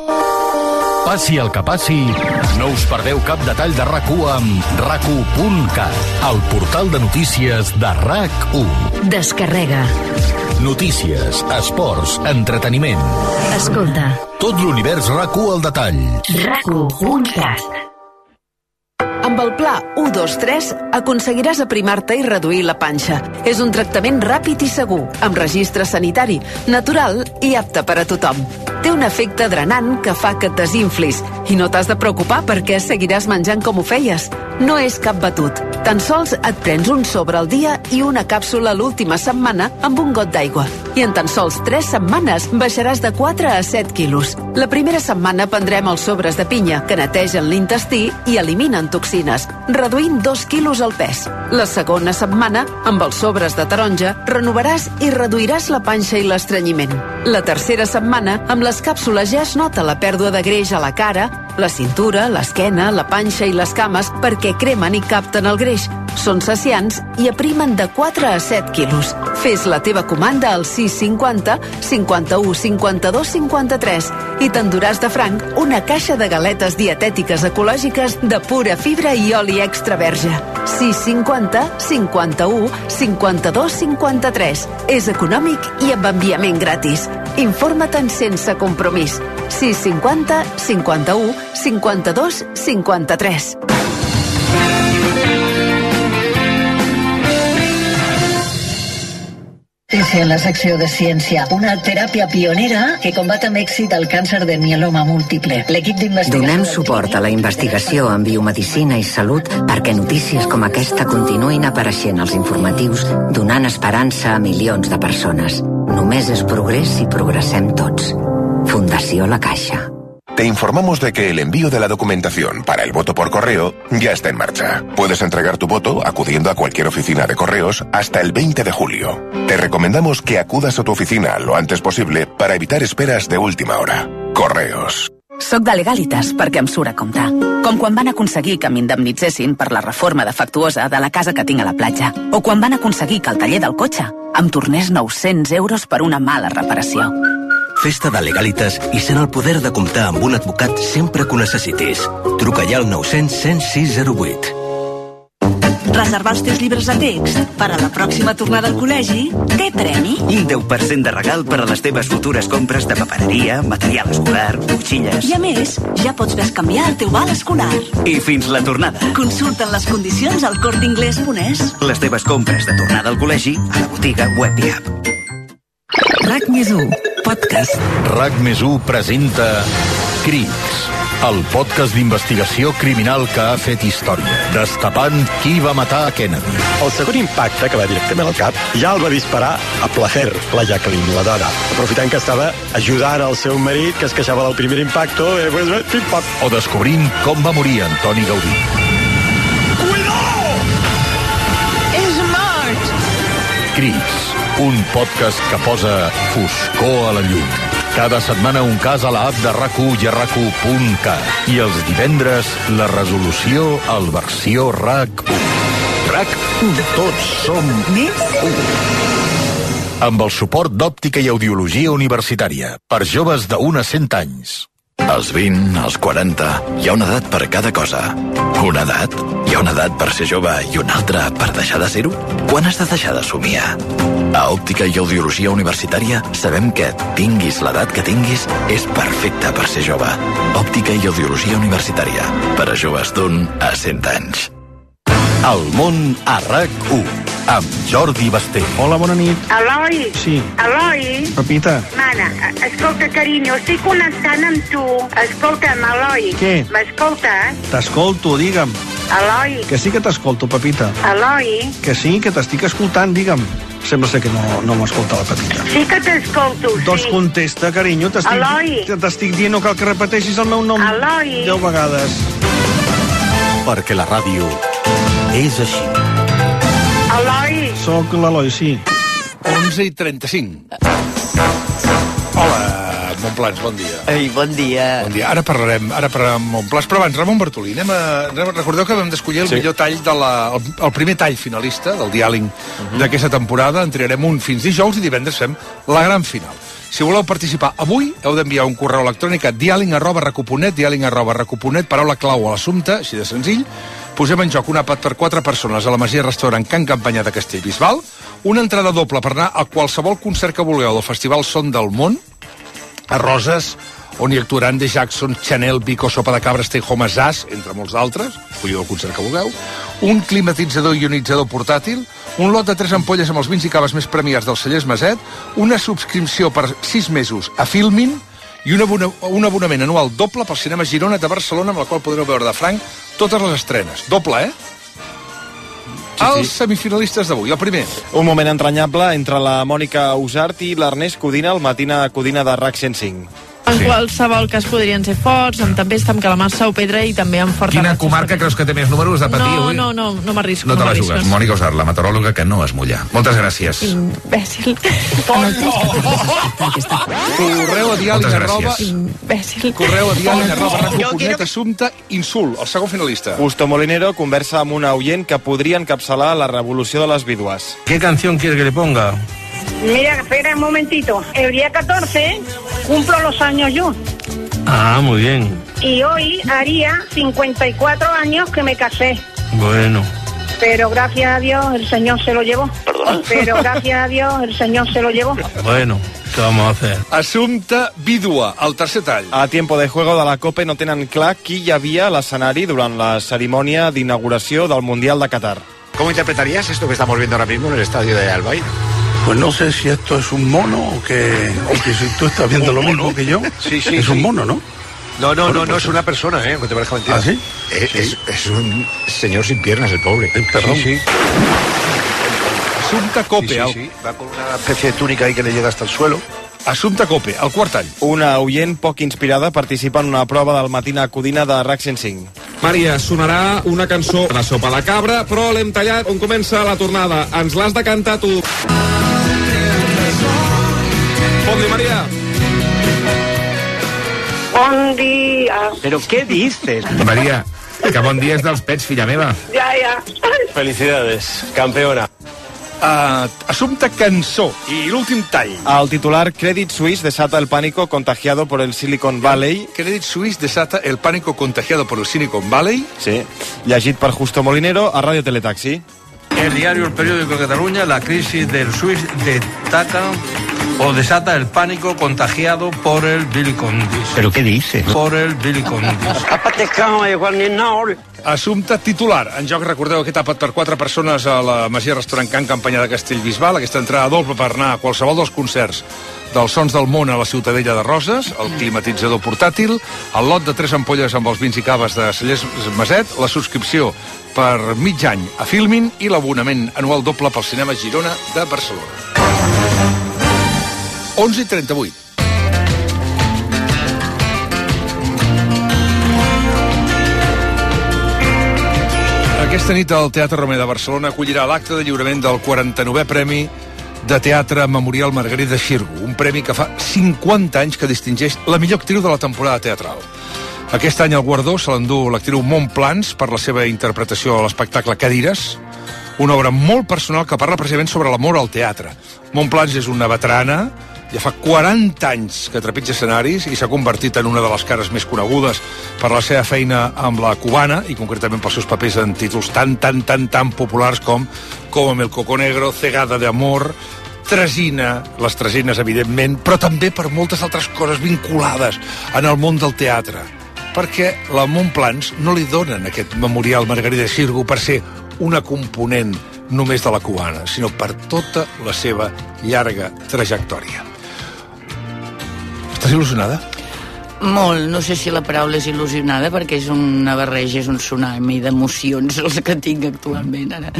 Passi el que passi, no us perdeu cap detall de RAC1 amb RAC1.cat, el portal de notícies de RAC1. Descarrega. Notícies, esports, entreteniment. Escolta. Tot l'univers RAC1 al detall. RAC1.cat. Amb el pla 1-2-3 aconseguiràs aprimar-te i reduir la panxa. És un tractament ràpid i segur, amb registre sanitari, natural i apte per a tothom. Té un efecte drenant que fa que et desinflis i no t'has de preocupar perquè seguiràs menjant com ho feies. No és cap batut. Tan sols et prens un sobre al dia i una càpsula l'última setmana amb un got d'aigua. I en tan sols 3 setmanes baixaràs de 4 a 7 quilos. La primera setmana prendrem els sobres de pinya, que netegen l'intestí i eliminen toxines, reduint 2 quilos el pes. La segona setmana, amb els sobres de taronja, renovaràs i reduiràs la panxa i l'estrenyiment. La tercera setmana, amb les càpsules ja es nota la pèrdua de greix a la cara, la cintura, l'esquena, la panxa i les cames perquè cremen i capten el greix. Són saciants i aprimen de 4 a 7 quilos. Fes la teva comanda al 650 51 52 53 i t'enduràs de franc una caixa de galetes dietètiques ecològiques de pura fibra i oli extra verge. 650 51 52 53. És econòmic i amb enviament gratis. Informa-te'n sense compromís. 650 51 52 53. En la secció de ciència, una teràpia pionera que combat amb èxit el càncer de mieloma múltiple. L'equip d'investigació... Donem suport a la investigació en biomedicina i salut perquè notícies com aquesta continuïn apareixent als informatius, donant esperança a milions de persones. Només és progrés si progressem tots. Fundació La Caixa. Te informamos de que el envío de la documentación para el voto por correo ya está en marcha. Puedes entregar tu voto acudiendo a cualquier oficina de correos hasta el 20 de julio. Te recomendamos que acudas a tu oficina lo antes posible para evitar esperas de última hora. Correos. Soc de Legalitas perquè em surt a compte. Com quan van aconseguir que m'indemnitzessin per la reforma defectuosa de la casa que tinc a la platja. O quan van aconseguir que el taller del cotxe em tornés 900 euros per una mala reparació. Festa de Legalitas i sent el poder de comptar amb un advocat sempre que ho necessitis. Truca ja al 900 106 08. Reservar els teus llibres de text per a la pròxima tornada al col·legi té premi. Un 10% de regal per a les teves futures compres de papereria, material escolar, motxilles. I a més, ja pots bescanviar el teu val escolar. I fins la tornada. Consulta'n les condicions al cortinglés.es. Les teves compres de tornada al col·legi a la botiga web i app. RAC+1, podcast. RAC+1 presenta Crits. el podcast d'investigació criminal que ha fet història, destapant qui va matar a Kennedy. El segon impacte, que va directament al cap, ja el va disparar a placer, la Jacqueline, la dona, aprofitant que estava ajudant al seu marit, que es queixava del primer impacto, pim-pam. O descobrint com va morir Antoni Gaudí. Cuidado! És mort! Cris, un podcast que posa foscor a la llum. Cada setmana un cas a l'app de RAC1 i a RAC1.cat. I els divendres, la resolució al versió RAC1. RAC1. Tots som més 1. Amb el suport d'Òptica i Audiologia Universitària. Per joves de 1 a 100 anys. Als 20, als 40, hi ha una edat per cada cosa. Una edat? Hi ha una edat per ser jove i una altra per deixar de ser-ho? Quan has de deixar de somiar? A Òptica i Audiologia Universitària sabem que, tinguis l'edat que tinguis, és perfecte per ser jove. Òptica i Audiologia Universitària. Per a joves d'1 a 100 anys. El món a RAC1, amb Jordi Basté. Hola, bona nit. Eloi? Sí. Eloi? Pepita. Mana, escolta, carinyo, estic connectant amb tu. Escolta'm, Eloi. Què? M'escoltes? T'escolto, digue'm. Eloi? Que sí que t'escolto, Pepita. Eloi? Que sí, que t'estic escoltant, digue'm. Sembla ser que no m'escolta la Pepita. Sí que t'escolto, sí. Doncs contesta, carinyo. T'estic dient, no cal que repeteixis el meu nom. Eloi? 10 vegades. Perquè la ràdio és així. Eloi? Soc l'Eloi, sí. 11:35. Hola, Montplans, bon dia. Ei, bon dia. Bon dia. Ara parlarem amb Montplans, però abans, Ramon Bartolí, recordeu que vam d'escollir el millor tall el primer tall finalista del diàleg d'aquesta temporada. En triarem un fins dijous i divendres fem la gran final. Si voleu participar avui, heu d'enviar un correu electrònic a dialing@racu.net, dialing@racu.net, paraula clau a l'assumpte, així de senzill. Posem en joc un àpat per 4 persones a la Masia Restaurant Can Campanyà de Castellbisbal, una entrada doble per anar a qualsevol concert que vulgueu del Festival Son del Món, a Roses, on hi actuaran The Jackson, Chanel, Vico, Sopa de Cabra, Stay Home, Zaz, entre molts d'altres, escolliu el concert que vulgueu, un climatitzador i ionitzador portàtil, un lot de 3 ampolles amb els vins i caves més premiats dels cellers Maset, una subscripció per 6 mesos a Filmin i un abonament anual doble pel Cinema Girona de Barcelona, amb la qual podreu veure de franc totes les estrenes. Doble, eh? Sí, els semifinalistes d'avui. El primer. Un moment entranyable entre la Mònica Usart i l'Ernest Codina, el Matina Codina de RAC 105. En qualsevol cas podrien ser forts, amb tempesta, amb calamassa o pedra i també amb forta... Quina comarca creus que té més números de patir avui? No m'arrisco. No te la jugues. Mònica Usart, la meteoròloga que no es mulla. Moltes gràcies. Imbècil. Correu a diàleg@... Imbècil. Correu a diàleg@racu.net, assumpte insult, el segon finalista. Justo Molinero conversa amb una oient que podria encapçalar la revolució de les vídues. ¿Qué canción quieres que le ponga? Mira, espera un momentito. El día 14 cumplo los años yo. Ah, muy bien. Y hoy haría 54 años que me casé. Bueno. Pero gracias a Dios el Señor se lo llevó. ¿Perdona? Pero gracias a Dios el Señor se lo llevó. Bueno, ¿qué vamos a hacer? Assumpte vídua, el tercer tall. A tiempo de juego de la COPE no tenen clar qui hi havia a l'escenari durant la cerimònia d'inauguració del Mundial de Qatar. ¿Cómo interpretarías esto que estamos viendo ahora mismo en el estadio de Al Bayt? Pues no sé si esto es un mono o que si tú estás viendo lo mismo que yo. Sí, es un mono, ¿no? No, es una persona, aunque te parezca mentira. ¿Ah, sí? Es un señor sin piernas, el pobre. Perdón. Sí. Assumpte Cope. Sí. Va con una especie de túnica ahí que le llega hasta el suelo. Assumpte Cope, el quart tall. Una oient poc inspirada participa en una prova del Matina Codina de RAC 105. Maria, sonarà una cançó de Sopa de Cabra, però l'hem tallat on comença la tornada. Ens l'has de cantar tu. Bon dia, Maria. Bon dia. ¿Pero qué dices? Maria, que bon dia és dels pets, filla meva. Ja. Felicidades, campeona. Assumpte cançó. I l'últim tall. El titular Credit Suisse desata el pánico contagiado por el Silicon Valley. Credit Suisse desata el pánico contagiado por el Silicon Valley. Sí. Llegit per Justo Molinero a Radio Teletaxi. El diario El Periódico de Cataluña, la crisis del Suisse desata el pánico contagiado por el bilicondis. ¿Pero qué dices? Por el bilicondis. Assumpte titular. En joc, recordeu aquest àpat per 4 persones a la Masia Restaurant Can Campanyà de Castellbisbal, aquesta entrada doble per anar a qualsevol dels concerts dels Sons del Món a la Ciutadella de Roses, el climatitzador portàtil, el lot de 3 ampolles amb els vins i caves de Cellers Maset, la subscripció per mig any a Filmin i l'abonament anual doble pel cinema Girona de Barcelona. 11:38. Aquesta nit el Teatre Romer de Barcelona acollirà l'acte de lliurament del 49è Premi de Teatre Memorial Margarida Xirgu, un premi que fa 50 anys que distingeix la millor actriu de la temporada teatral. Aquest any el guardó se l'endú l'actriu Montplans per la seva interpretació a l'espectacle Cadires, una obra molt personal que parla precisament sobre l'amor al teatre. Montplans és una veterana, ja fa 40 anys que trepitja escenaris i s'ha convertit en una de les cares més conegudes per la seva feina amb la cubana i concretament pels seus papers en títols tan populars com Cómeme el coco negro, Cegada de amor, Tresina, les Tresines evidentment, però també per moltes altres coses vinculades en el món del teatre. Perquè la Montplans no li donen aquest memorial Margarida Xirgu per ser una component només de la cubana, sinó per tota la seva llarga trajectòria. Estàs il·lusionada? Molt, no sé si la paraula és il·lusionada perquè és una barreja, és un tsunami d'emocions els que tinc actualment ara.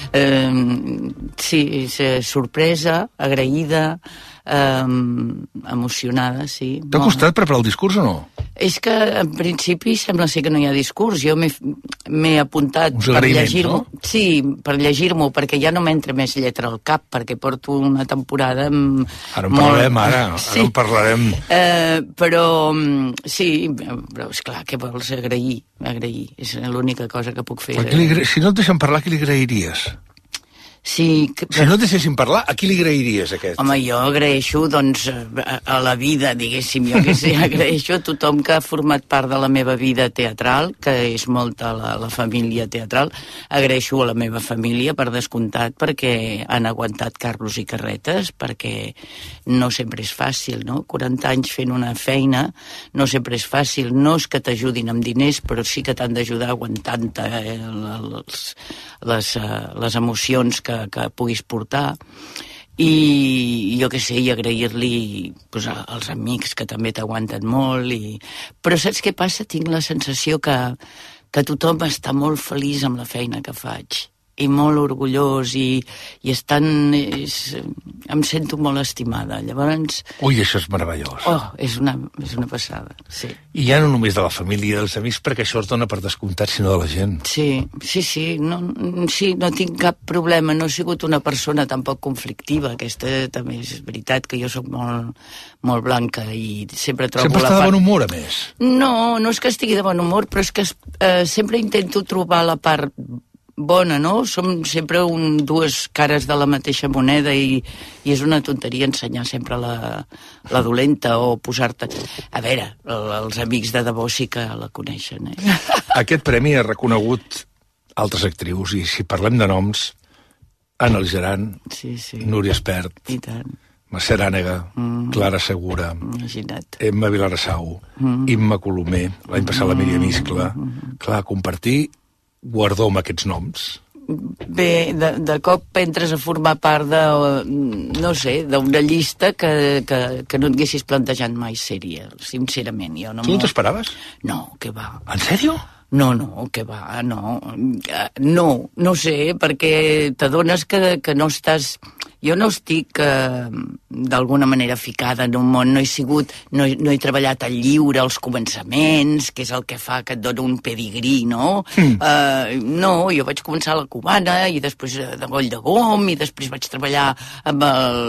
Sí, és sorpresa, agraïda, emocionada, sí. T'ha costat preparar el discurs o no? És que en principi sembla ser que no hi ha discurs. Jo m'he apuntat per llegir-m'ho. No? Sí, per llegir-m'ho, perquè ja no m'entra més lletra al cap, perquè porto una temporada Ara en parlarem, ara en parlarem. Però sí, però esclar, què vols? Agrair. És l'única cosa que puc fer. Si no et deixen parlar, què li agrairies? Sí, si no et deixessin parlar, a qui li agrairies aquest? Home, jo agraeixo, doncs, a la vida, diguéssim, jo que sé, agraeixo a tothom que ha format part de la meva vida teatral, que és molta la família teatral. Agraeixo a la meva família, per descomptat, perquè han aguantat carros i carretes, perquè no sempre és fàcil, no? 40 anys fent una feina, no sempre és fàcil. No és que t'ajudin amb diners, però sí que t'han d'ajudar aguantant les emocions que puguis portar, i jo què sé, i agrair-li pues, als amics que també t'aguanten molt, però saps què passa? Tinc la sensació que tothom està molt feliç amb la feina que faig i molt orgullós i em sento molt estimada. Llavors... Ui, això és meravellós. És una passada, sí. I ja no només de la família i dels amics, perquè això es dona per descomptat, sinó de la gent. Sí, no tinc cap problema. No he sigut una persona tampoc conflictiva. Aquesta també és veritat, que jo sóc molt blanca i sempre trobo sempre està de bon humor, a més. No és que estigui de bon humor, però és que sempre intento trobar la part bona, no? Som sempre dues cares de la mateixa moneda i és una tonteria ensenyar sempre la dolenta o posar-te... A veure, els amics de debò sí que la coneixen, Aquest premi ha reconegut altres actrius, i si parlem de noms, Anna Ligeran, Núria Espert, Mercè Arànega, Clara Segura, Emma Vilarassau, Imma Colomer, l'any passat la Míriam Iscla. Clar, compartir guardó amb aquests noms. Bé, de cop entres a formar part d'una llista que no et haguessis plantejat mai sèria, sincerament. Tu no t'esperaves? No, què va. En sèrio? No, què va, no. No sé, perquè t'adones que no estàs... Jo no estic d'alguna manera ficada en un món, no he treballat al lliure als començaments, que és el que fa que et dona un pedigrí, no? No, jo vaig començar a la cubana i després de Goll de Gom i després vaig treballar amb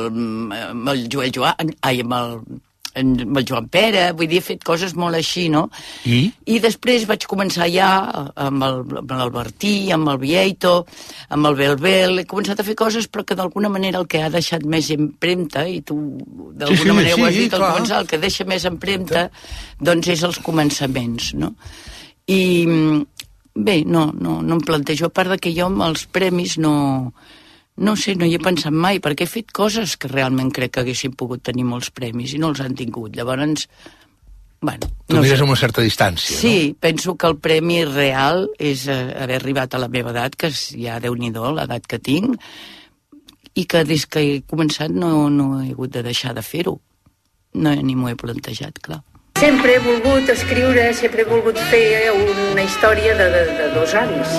el Joel Joan, amb el Joan Pere, vull dir, he fet coses molt així, no? I després vaig començar ja amb l'Albertí, amb el Vieito, amb el Belbel, he començat a fer coses però que d'alguna manera el que ha deixat més empremta, i tu d'alguna manera ho has dit al començar, el que deixa més empremta, doncs és els començaments, no? I bé, no em plantejo, a part de que jo amb els premis no sé, no hi he pensat mai, perquè he fet coses que realment crec que haguessin pogut tenir molts premis i no els han tingut. Llavors, bueno... Tu mires amb una certa distància, no? Sí, penso que el premi real és haver arribat a la meva edat, que ja Déu-n'hi-do, l'edat que tinc, i que des que he començat no he hagut de deixar de fer-ho. ni m'ho he plantejat, clar. Sempre he volgut escriure, sempre he volgut fer una història de 2 avis.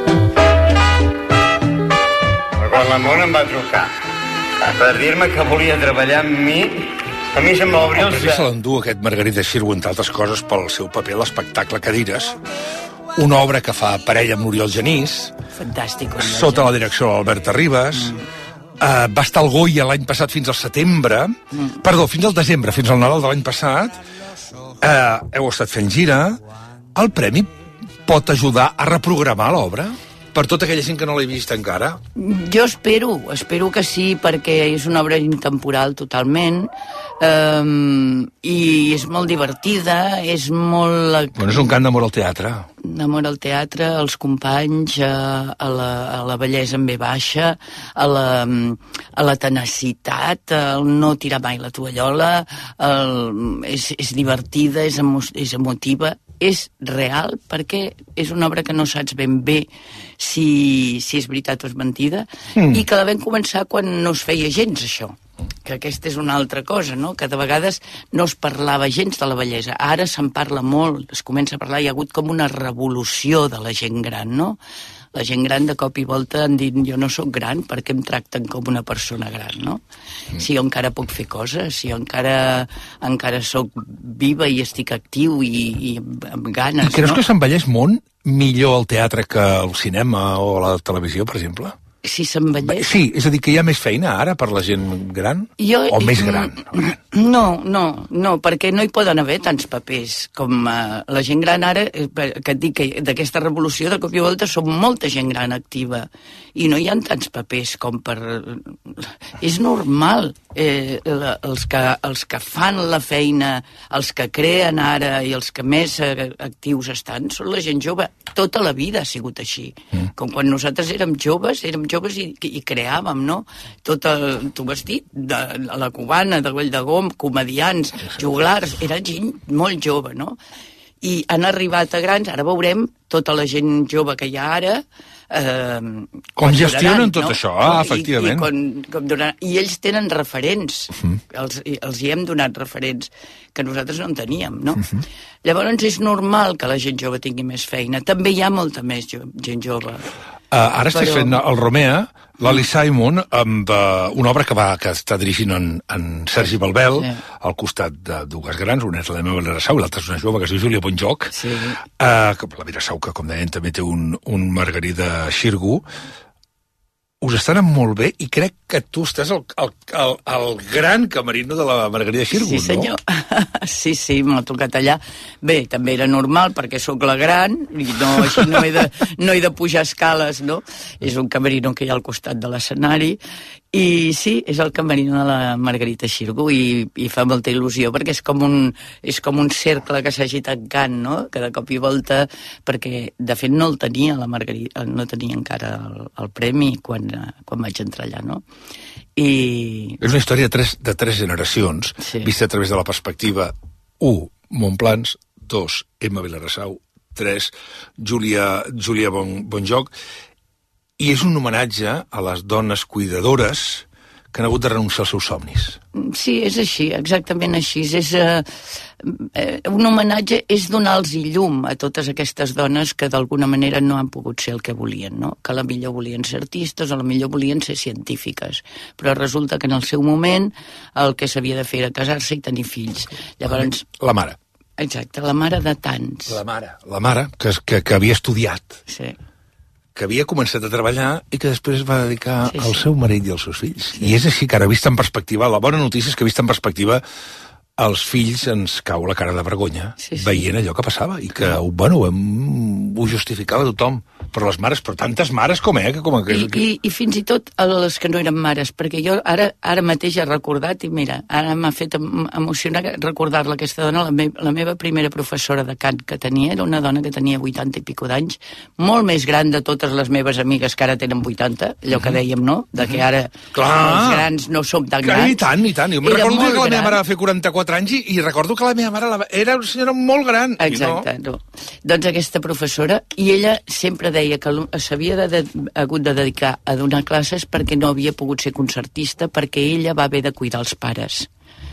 Quan la Mona em va trucar per dir-me que volia treballar amb mi, a mi se'm va obrir el premi se l'endú aquest Margarida Xirgu, entre altres coses, pel seu paper a l'espectacle Cadires, una obra que fa parella amb l'Oriol Genís, fantàstic, sota la direcció d'Alberta Ribas. Va estar al Goya l'any passat fins al setembre, fins al desembre, fins al Nadal de l'any passat. Heu estat fent gira. El premi pot ajudar a reprogramar l'obra per tota aquella gent que no l'he vist encara? Jo espero que sí, perquè és una obra intemporal totalment, i és molt divertida, és molt... Bueno, és un cant d'amor al teatre. D'amor al teatre, als companys, a la bellesa en B baixa, a la tenacitat, el no tirar mai la tovallola, és divertida, és emotiva, és real, perquè és una obra que no saps ben bé si és veritat o és mentida, i que la vam començar quan no es feia gens, això. Que aquesta és una altra cosa, no? Que de vegades no es parlava gens de la bellesa. Ara se'n parla molt, es comença a parlar, hi ha hagut com una revolució de la gent gran, no? La gent gran de cop i volta han dit, jo no sóc gran, per què em tracten com una persona gran, no? Si jo encara puc fer coses, si jo encara sóc viva i estic actiu i amb ganes, no? I creus que s'envelleix molt millor el teatre que el cinema o la televisió, per exemple? Si s'envelleix... Sí, és a dir, que hi ha més feina ara per la gent gran? O més gran? No, perquè no hi poden haver tants papers com la gent gran ara, que et dic que d'aquesta revolució de cop i volta som molta gent gran activa i no hi ha tants papers com per... És normal, els que fan la feina, els que creen ara i els que més actius estan són la gent jove. Tota la vida ha sigut així. Com quan nosaltres érem joves i creàvem, no? Tu vas dir, a la Cubana, de Coll de Gom, comediants, joglars, era gent molt jove, no? I han arribat a grans, ara veurem tota la gent jove que hi ha ara... Com gestionen tot això, efectivament. I ells tenen referents, els hi hem donat referents que nosaltres no en teníem, no? Llavors és normal que la gent jove tingui més feina. També hi ha molta més gent jove. Ara estàs fent el Romea, l'Ali Simon, amb una obra que està dirigint en Sergi Balbel, al costat de dues grans, una és la meva Virassau i l'altra és una jove que es diu Júlia Bonjoc. La Virassau, que com deien també té un Margarida Xirgu. Us estan molt bé i crec que tu estàs al gran camerino de la Margarida Xirgu, no? Sí, senyor. Sí, m'ha tocat allà. Bé, també era normal perquè sóc la gran i així no he de pujar escales, no? És un camerino que hi ha al costat de l'escenari i sí, és el camerino de la Margarida Xirgu i fa molta il·lusió perquè és com un cercle que s'hagi tancant, no? Que de cop i volta, perquè de fet no el tenia la Margarida, no tenia encara el premi quan vaig entrar allà, no? És una història de tres generacions, vista a través de la perspectiva 1, Montplans, 2, Emma Vilarassau, 3, Júlia Bonjoc, i és un homenatge a les dones cuidadores que han hagut de renunciar als seus somnis. Sí, és així, exactament així. Un homenatge és donar-los llum a totes aquestes dones que d'alguna manera no han pogut ser el que volien, no? Que a la millor volien ser artistes, a la millor volien ser científiques, però resulta que en el seu moment el que s'havia de fer era casar-se i tenir fills. Llavors... La mare. Exacte, la mare de tants. La mare, que havia estudiat. Sí. Que havia començat a treballar i que després va dedicar al seu marit i als seus fills. I és així que ara, vist en perspectiva, la bona notícia és que vist en perspectiva als fills ens cau la cara de vergonya veient allò que passava i que, bueno, ho justificava tothom per les mares, però tantes mares com I fins i tot les que no eren mares, perquè jo ara mateix he recordat, i mira, ara m'ha fet emocionar recordar-la, aquesta dona, la meva primera professora de cant que tenia, era una dona que tenia 80 i pico d'anys, molt més gran de totes les meves amigues que ara tenen 80, allò que dèiem, no? De que ara els grans no som tan grans. I tant. Jo em recordo que la meva mare va fer 44 anys i recordo que la meva mare era una senyora molt gran. Exacte, no. Doncs aquesta professora, i ella sempre deia que s'havia hagut de dedicar a donar classes perquè no havia pogut ser concertista, perquè ella va haver de cuidar els pares.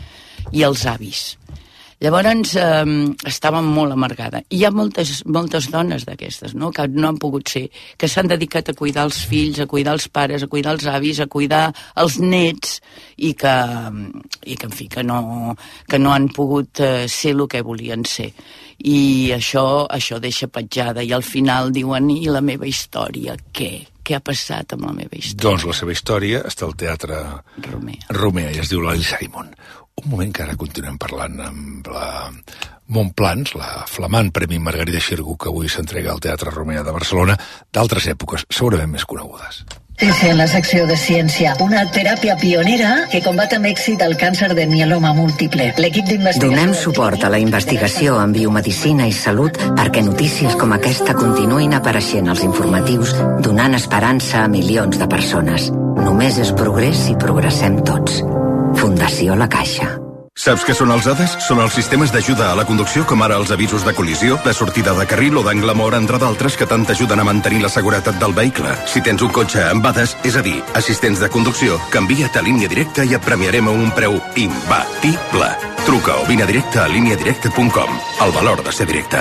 i els avis. Llavors estava molt amargada. I hi ha moltes dones d'aquestes, no?, que no han pogut ser, que s'han dedicat a cuidar els fills, a cuidar els pares, a cuidar els avis, a cuidar els nets, i que en fi, que no han pogut ser el que volien ser. I això deixa petjada, i al final diuen, i la meva història, què? Què ha passat amb la meva història? Doncs la seva història està al Teatre Romea i es diu l'Ali Sarimon. Un moment que ara continuem parlant amb la Montplans, la flamant Premi Margarida Xirgu, que avui s'entrega al Teatre Romea de Barcelona, d'altres èpoques, segurament més conegudes. En la secció de ciència, una teràpia pionera que combat amb èxit el càncer de mieloma múltiple. L'equip d'investigació... Donem suport a la investigació en biomedicina i salut perquè notícies com aquesta continuïn apareixent als informatius, donant esperança a milions de persones. Només és progrés si progressem tots. Fundació La Caixa. Saps què són els ADAS? Són els sistemes d'ajuda a la conducció, com ara els avisos de col·lisió, de sortida de carril o d'angle mort, entre d'altres, que tant t'ajuden a mantenir la seguretat del vehicle. Si tens un cotxe amb ADAS, és a dir, assistents de conducció, canvia't a Línia Directa i et premiarem a un preu imbatible. Truca o vine a directe a lineadirecta.com. El valor de ser directe.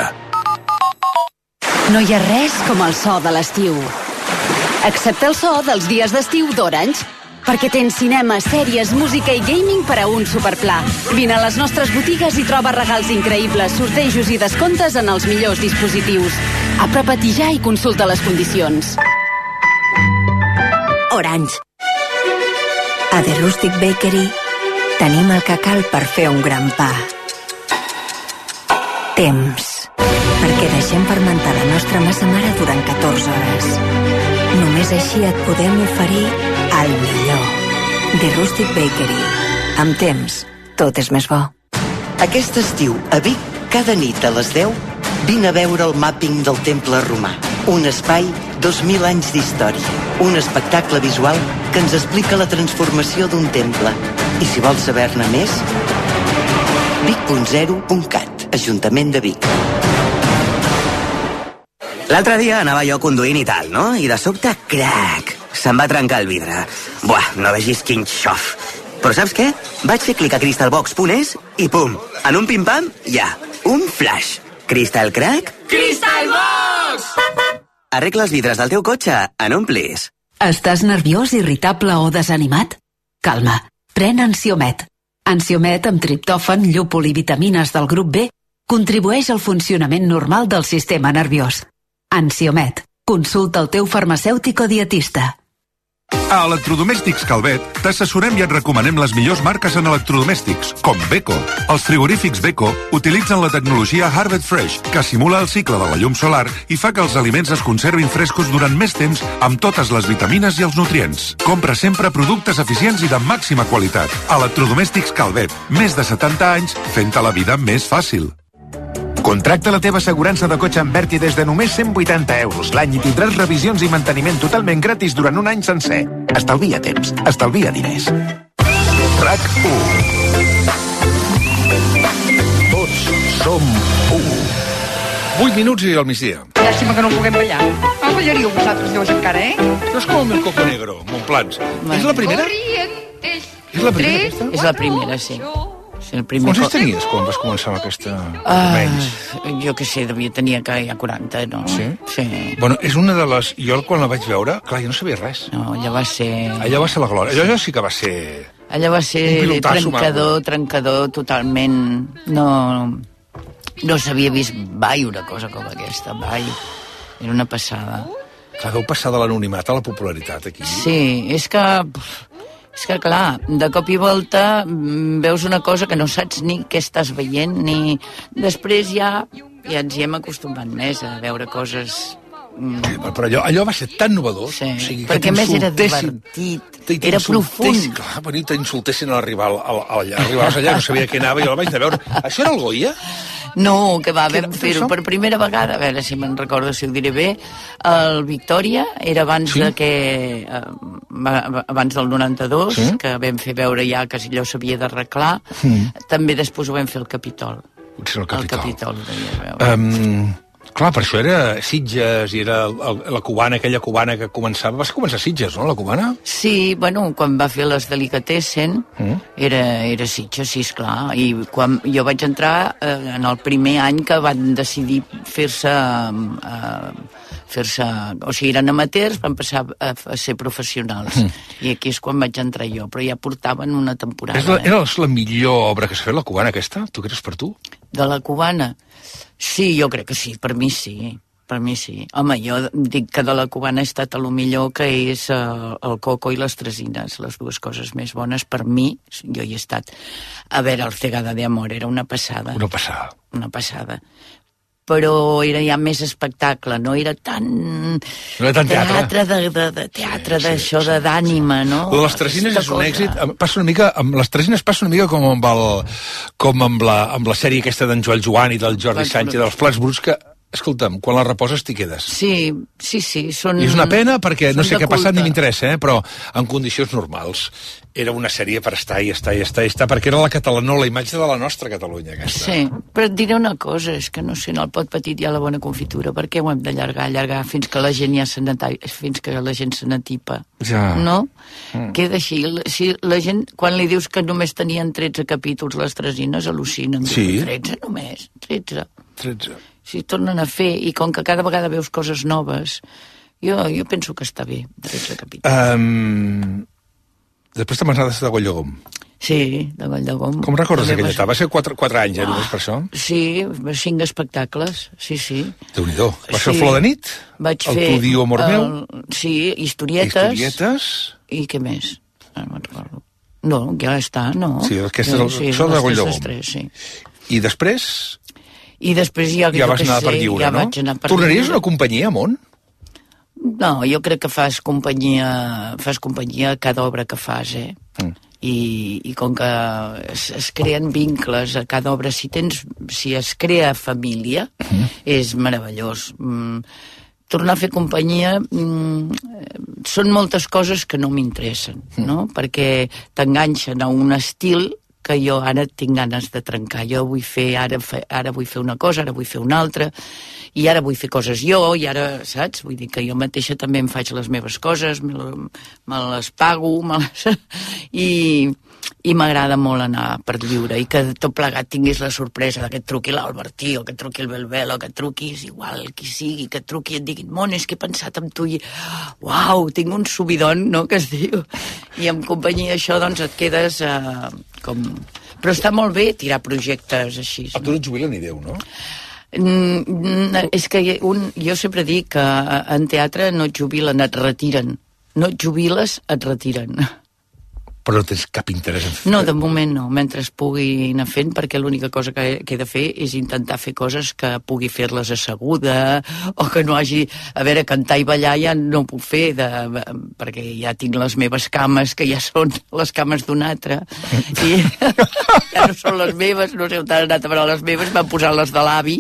No hi ha res com el so de l'estiu. Excepte el so dels dies d'estiu d'Orange. Perquè tens cinema, sèries, música i gaming per a un superpla. Vine a les nostres botigues i troba regals increïbles, sortejos i descomptes en els millors dispositius. Apropa-t'hi ja i consulta les condicions. Orange. A The Rustic Bakery tenim el que cal per fer un gran pa. Temps. Perquè deixem fermentar la nostra massa mare durant 14 hores. Només així et podem oferir el millor. The Rustic Bakery. Amb temps, tot és més bo. Aquest estiu, a Vic, cada nit a les 10, vine a veure el màpping del Temple Romà. Un espai, 2.000 anys d'història. Un espectacle visual que ens explica la transformació d'un temple. I si vols saber-ne més, vic.0.cat, Ajuntament de Vic. L'altre dia anava jo conduint i tal, no? I de sobte, crac, se'm va trencar el vidre. Buah, no vegis quin xof. Però saps què? Vaig fer clic a crystalbox.es i pum, en un pim-pam, ja, un flash. Crystal crack? Crystalbox! Arregla els vidres del teu cotxe en un plis. Estàs nerviós, irritable o desanimat? Calma, pren Ansiomet. Ansiomet amb triptòfan, llúpol i vitamines del grup B contribueix al funcionament normal del sistema nerviós. Ansiomet. Consulta el teu farmacèutic o dietista. A Electrodomèstics Calvet t'assessorem i et recomanem les millors marques en electrodomèstics, com Beko. Els frigorífics Beko utilitzen la tecnologia Harvest Fresh, que simula el cicle de la llum solar i fa que els aliments es conservin frescos durant més temps amb totes les vitamines i els nutrients. Compra sempre productes eficients i de màxima qualitat. Electrodomèstics Calvet. Més de 70 anys fent-te la vida més fàcil. Contracta la teva assegurança de cotxe amb Berti des de només 180 euros l'any i tindràs revisions i manteniment totalment gratis durant un any sencer. Estalvia temps, estalvia diners. RAC1. Tots som 1. 8 minuts i al migdia. Llàstima que no puguem ballar. Ballaríeu vosaltres dos encara, Això és com el Coco Negro, Montplans. És la primera? És la primera, aquesta? És la primera, sí. Quants anys tenies quan vas començar amb aquesta? Jo què sé, devia tenir que ja 40, no? Sí? Sí. Bueno, és una de les... Jo quan la vaig veure, clar, jo no sabia res. No, allò va ser... Allò va ser la glòria. Allò sí que va ser... Allò va ser trencador, totalment... No s'havia vist mai una cosa com aquesta, mai. Era una passada. Clar, deu passar de l'anonimat a la popularitat, aquí. Sí, és que, clar, de cop i volta veus una cosa que no saps ni què estàs veient, ni... Després ja ens hi hem acostumat més a veure coses... Però allò va ser tan novedós, sí, o sigui, perquè a més era divertit, era profund. Clar, t'insultessin a l'arribar allà, no sabia què anava, jo la vaig de veure. Això era el Goya? No, que vam fer-ho per primera vegada, a veure si me'n recordo, si ho diré bé, el Victòria era abans abans del 92, que vam fer veure ja que allò s'havia d'arreglar, també després ho vam fer al Capitol. Potser al Capitol. Clar, per això era Sitges i era la cubana, aquella cubana que començava... Vas començar a Sitges, no, la cubana? Sí, bueno, quan va fer les Delicatessen era Sitges, sí, esclar. I quan jo vaig entrar en el primer any que van decidir fer-se... o sigui, eren amateurs, van passar a ser professionals. I aquí és quan vaig entrar jo, però ja portaven una temporada. Era la millor obra que s'ha fet, la cubana aquesta? Tu creus per tu? De la cubana? Sí, jo crec que sí, per mi sí. Per mi sí. Home, jo dic que de la cubana he estat a lo millor que és el Coco i les Tresines, les dues coses més bones per mi, jo hi he estat. A veure, el Cegada de Amor era una passada. Una passada. Una passada. Però era ja més espectacle, no era tan... No era tan teatre. De teatre, d'això, d'ànima, no? Les Tresines és un èxit. Passa una mica, amb les Tresines passa una mica com amb la sèrie aquesta d'en Joel Joan i del Jordi Sánchez, dels Plats Bruts, que, escolta'm, quan la reposes t'hi quedes. Sí, són... I és una pena perquè no sé què ha passat ni m'interessa, però en condicions normals era una sèrie per estar, perquè era la catalanola, la imatge de la nostra Catalunya, aquesta. Sí, però et diré una cosa, és que no sé, en el pot petit hi ha la bona confitura, per què ho hem d'allargar fins que la gent se n'atipa, no? Queda així. Si la gent, quan li dius que només tenien 13 capítols les Tresines, al·lucinen. Sí. 13 només, 13. Si tornen a fer, i com que cada vegada veus coses noves, jo penso que està bé, 13 capítols. Després te'n vas anar de Golldegom. Sí, de Golldegom. Com recordes aquella etapa? Va ser 4 anys, només per això? Sí, 5 espectacles, sí. Déu-n'hi-do. Vas fer el Flor de nit? Vaig fer... El Tu diu amor meu? Sí, historietes. I què més? No recordo. No, ja està, no. Sí, aquesta és el de Golldegom. Sí. I després... I després ja vas anar per lliure, no? Tornaries a una companyia, Mont? No, jo crec que fas companyia a cada obra que fas, I com que es creen vincles a cada obra, si es crea família, és meravellós. Tornar a fer companyia són moltes coses que no m'interessen, no? Perquè t'enganxen a un estil que jo ara tinc ganes de trencar. Jo vull fer, ara vull fer una cosa, ara vull fer una altra, i ara vull fer coses jo, i ara, saps? Vull dir que jo mateixa també em faig les meves coses, me les pago, i m'agrada molt anar per lliure, i que tot plegat tinguis la sorpresa que et truqui l'Albertí, o que et truqui el Belbel, o que et truqui, és igual qui sigui, que et truqui i et diguin, Mont, és que he pensat en tu, i uau, tinc un subidon, no?, que es diu. I en companyia això, doncs, et quedes Però està molt bé tirar projectes així. A tu no et jubila ni Déu, no? És que jo sempre dic que en teatre no et jubilen, et retiren. No et jubiles, et retiren. Però no tens cap interès en fer... No, de moment no, mentre es pugui anar fent, perquè l'única cosa que he de fer és intentar fer coses que pugui fer-les asseguda, o que no hagi... A veure, cantar i ballar ja no ho puc fer, perquè ja tinc les meves cames, que ja són les cames d'un altre, i ja no són les meves, no sé on han anat a veure les meves, van posant les de l'avi,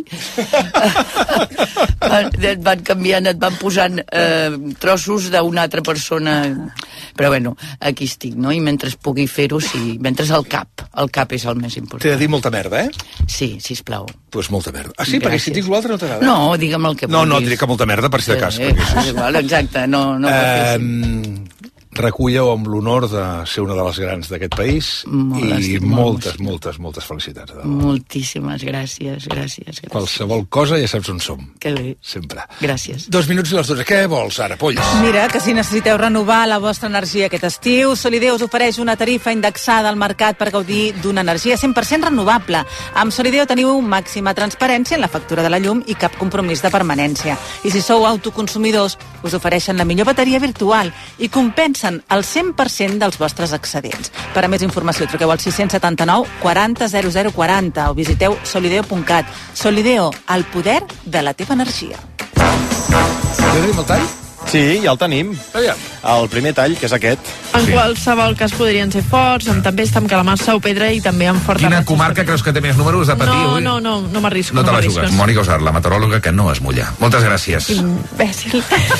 et van canviant, et van posant trossos d'una altra persona, però bueno, aquí estic, no? I mentre pugui fer-ho, sí. Mentre el cap és el més important. T'he de dir molta merda, Sí, sisplau. Pues molta merda. Ah, sí? Gràcies. Perquè si dic l'altre no t'agrada? No, digue'm el que vulguis. No, diré que molta merda per si de cas. És igual, exacte, no reculleu amb l'honor de ser una de les grans d'aquest país i moltes felicitats. Moltíssimes gràcies. Qualsevol cosa ja saps on som. Que bé. Sempre. Gràcies. 2 minuts i les 12. Què vols ara, polls? Mira, que si necessiteu renovar la vostra energia aquest estiu, Solideo us ofereix una tarifa indexada al mercat per gaudir d'una energia 100% renovable. Amb Solideo teniu màxima transparència en la factura de la llum i cap compromís de permanència. I si sou autoconsumidors, us ofereixen la millor bateria virtual i compensen el 100% dels vostres excedents. Per a més informació, truqueu al 679 40 0040 o visiteu solideo.cat. Solideo, el poder de la teva energia. Ja tenim el tall? Sí, ja el tenim. Aviam. El primer tall, que és aquest. En qualsevol cas podrien ser forts, amb tempesta, amb calamassa o pedra i també amb forta... Quina comarca creus que té més números de patir? No m'arrisco. No te la jugues. Mònica Usart, la meteoròloga que no es mulla. Moltes gràcies. Imbècil.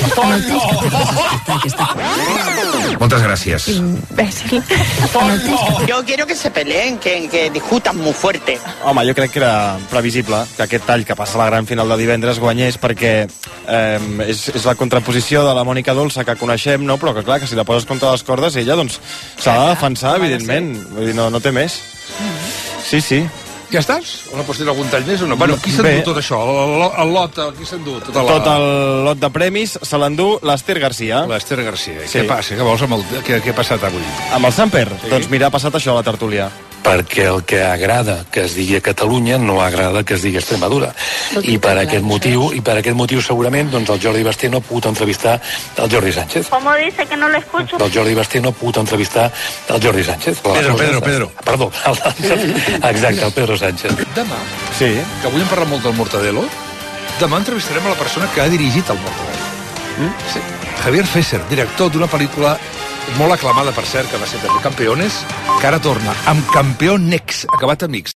Moltes gràcies. Imbècil. Yo quiero que se peleen, que discutan muy fuerte. Home, jo crec que era previsible que aquest tall que passa a la gran final de divendres guanyés, perquè és la contraposició de la Mònica Dolça que coneixem, no? Però que clar, que si la poses contra les cordes, ella doncs s'ha de defensar, evidentment. Vull dir, no té més. Sí. Ja estàs? O no pots dir algun tall més o no? Bueno, qui s'ha endut tot això? El lot, qui s'ha endut? Tot el lot de premis se l'endú l'Ester Garcia. L'Ester Garcia. Sí. Què passa? Què vols què ha passat avui? Amb el Samper? Sí. Doncs mira, ha passat això a la tertúlia. Perquè el que agrada que es digui a Catalunya no agrada que es digui a Extremadura. I per aquest motiu segurament doncs el Jordi Basté no ha pogut entrevistar el Jordi Sánchez. ¿Cómo dice que no lo escucho? El Jordi Basté no ha pogut entrevistar el Jordi Sánchez. Pedro. Perdó. Exacte, el Pedro Sánchez. Demà, que avui hem parlat molt del Mortadelo, demà entrevistarem a la persona que ha dirigit el Mortadelo. Sí. Javier Fesser, director d'una pel·lícula molt aclamada, per cert, que va ser també Campeones, que ara torna amb Campeonex, acabat amb X.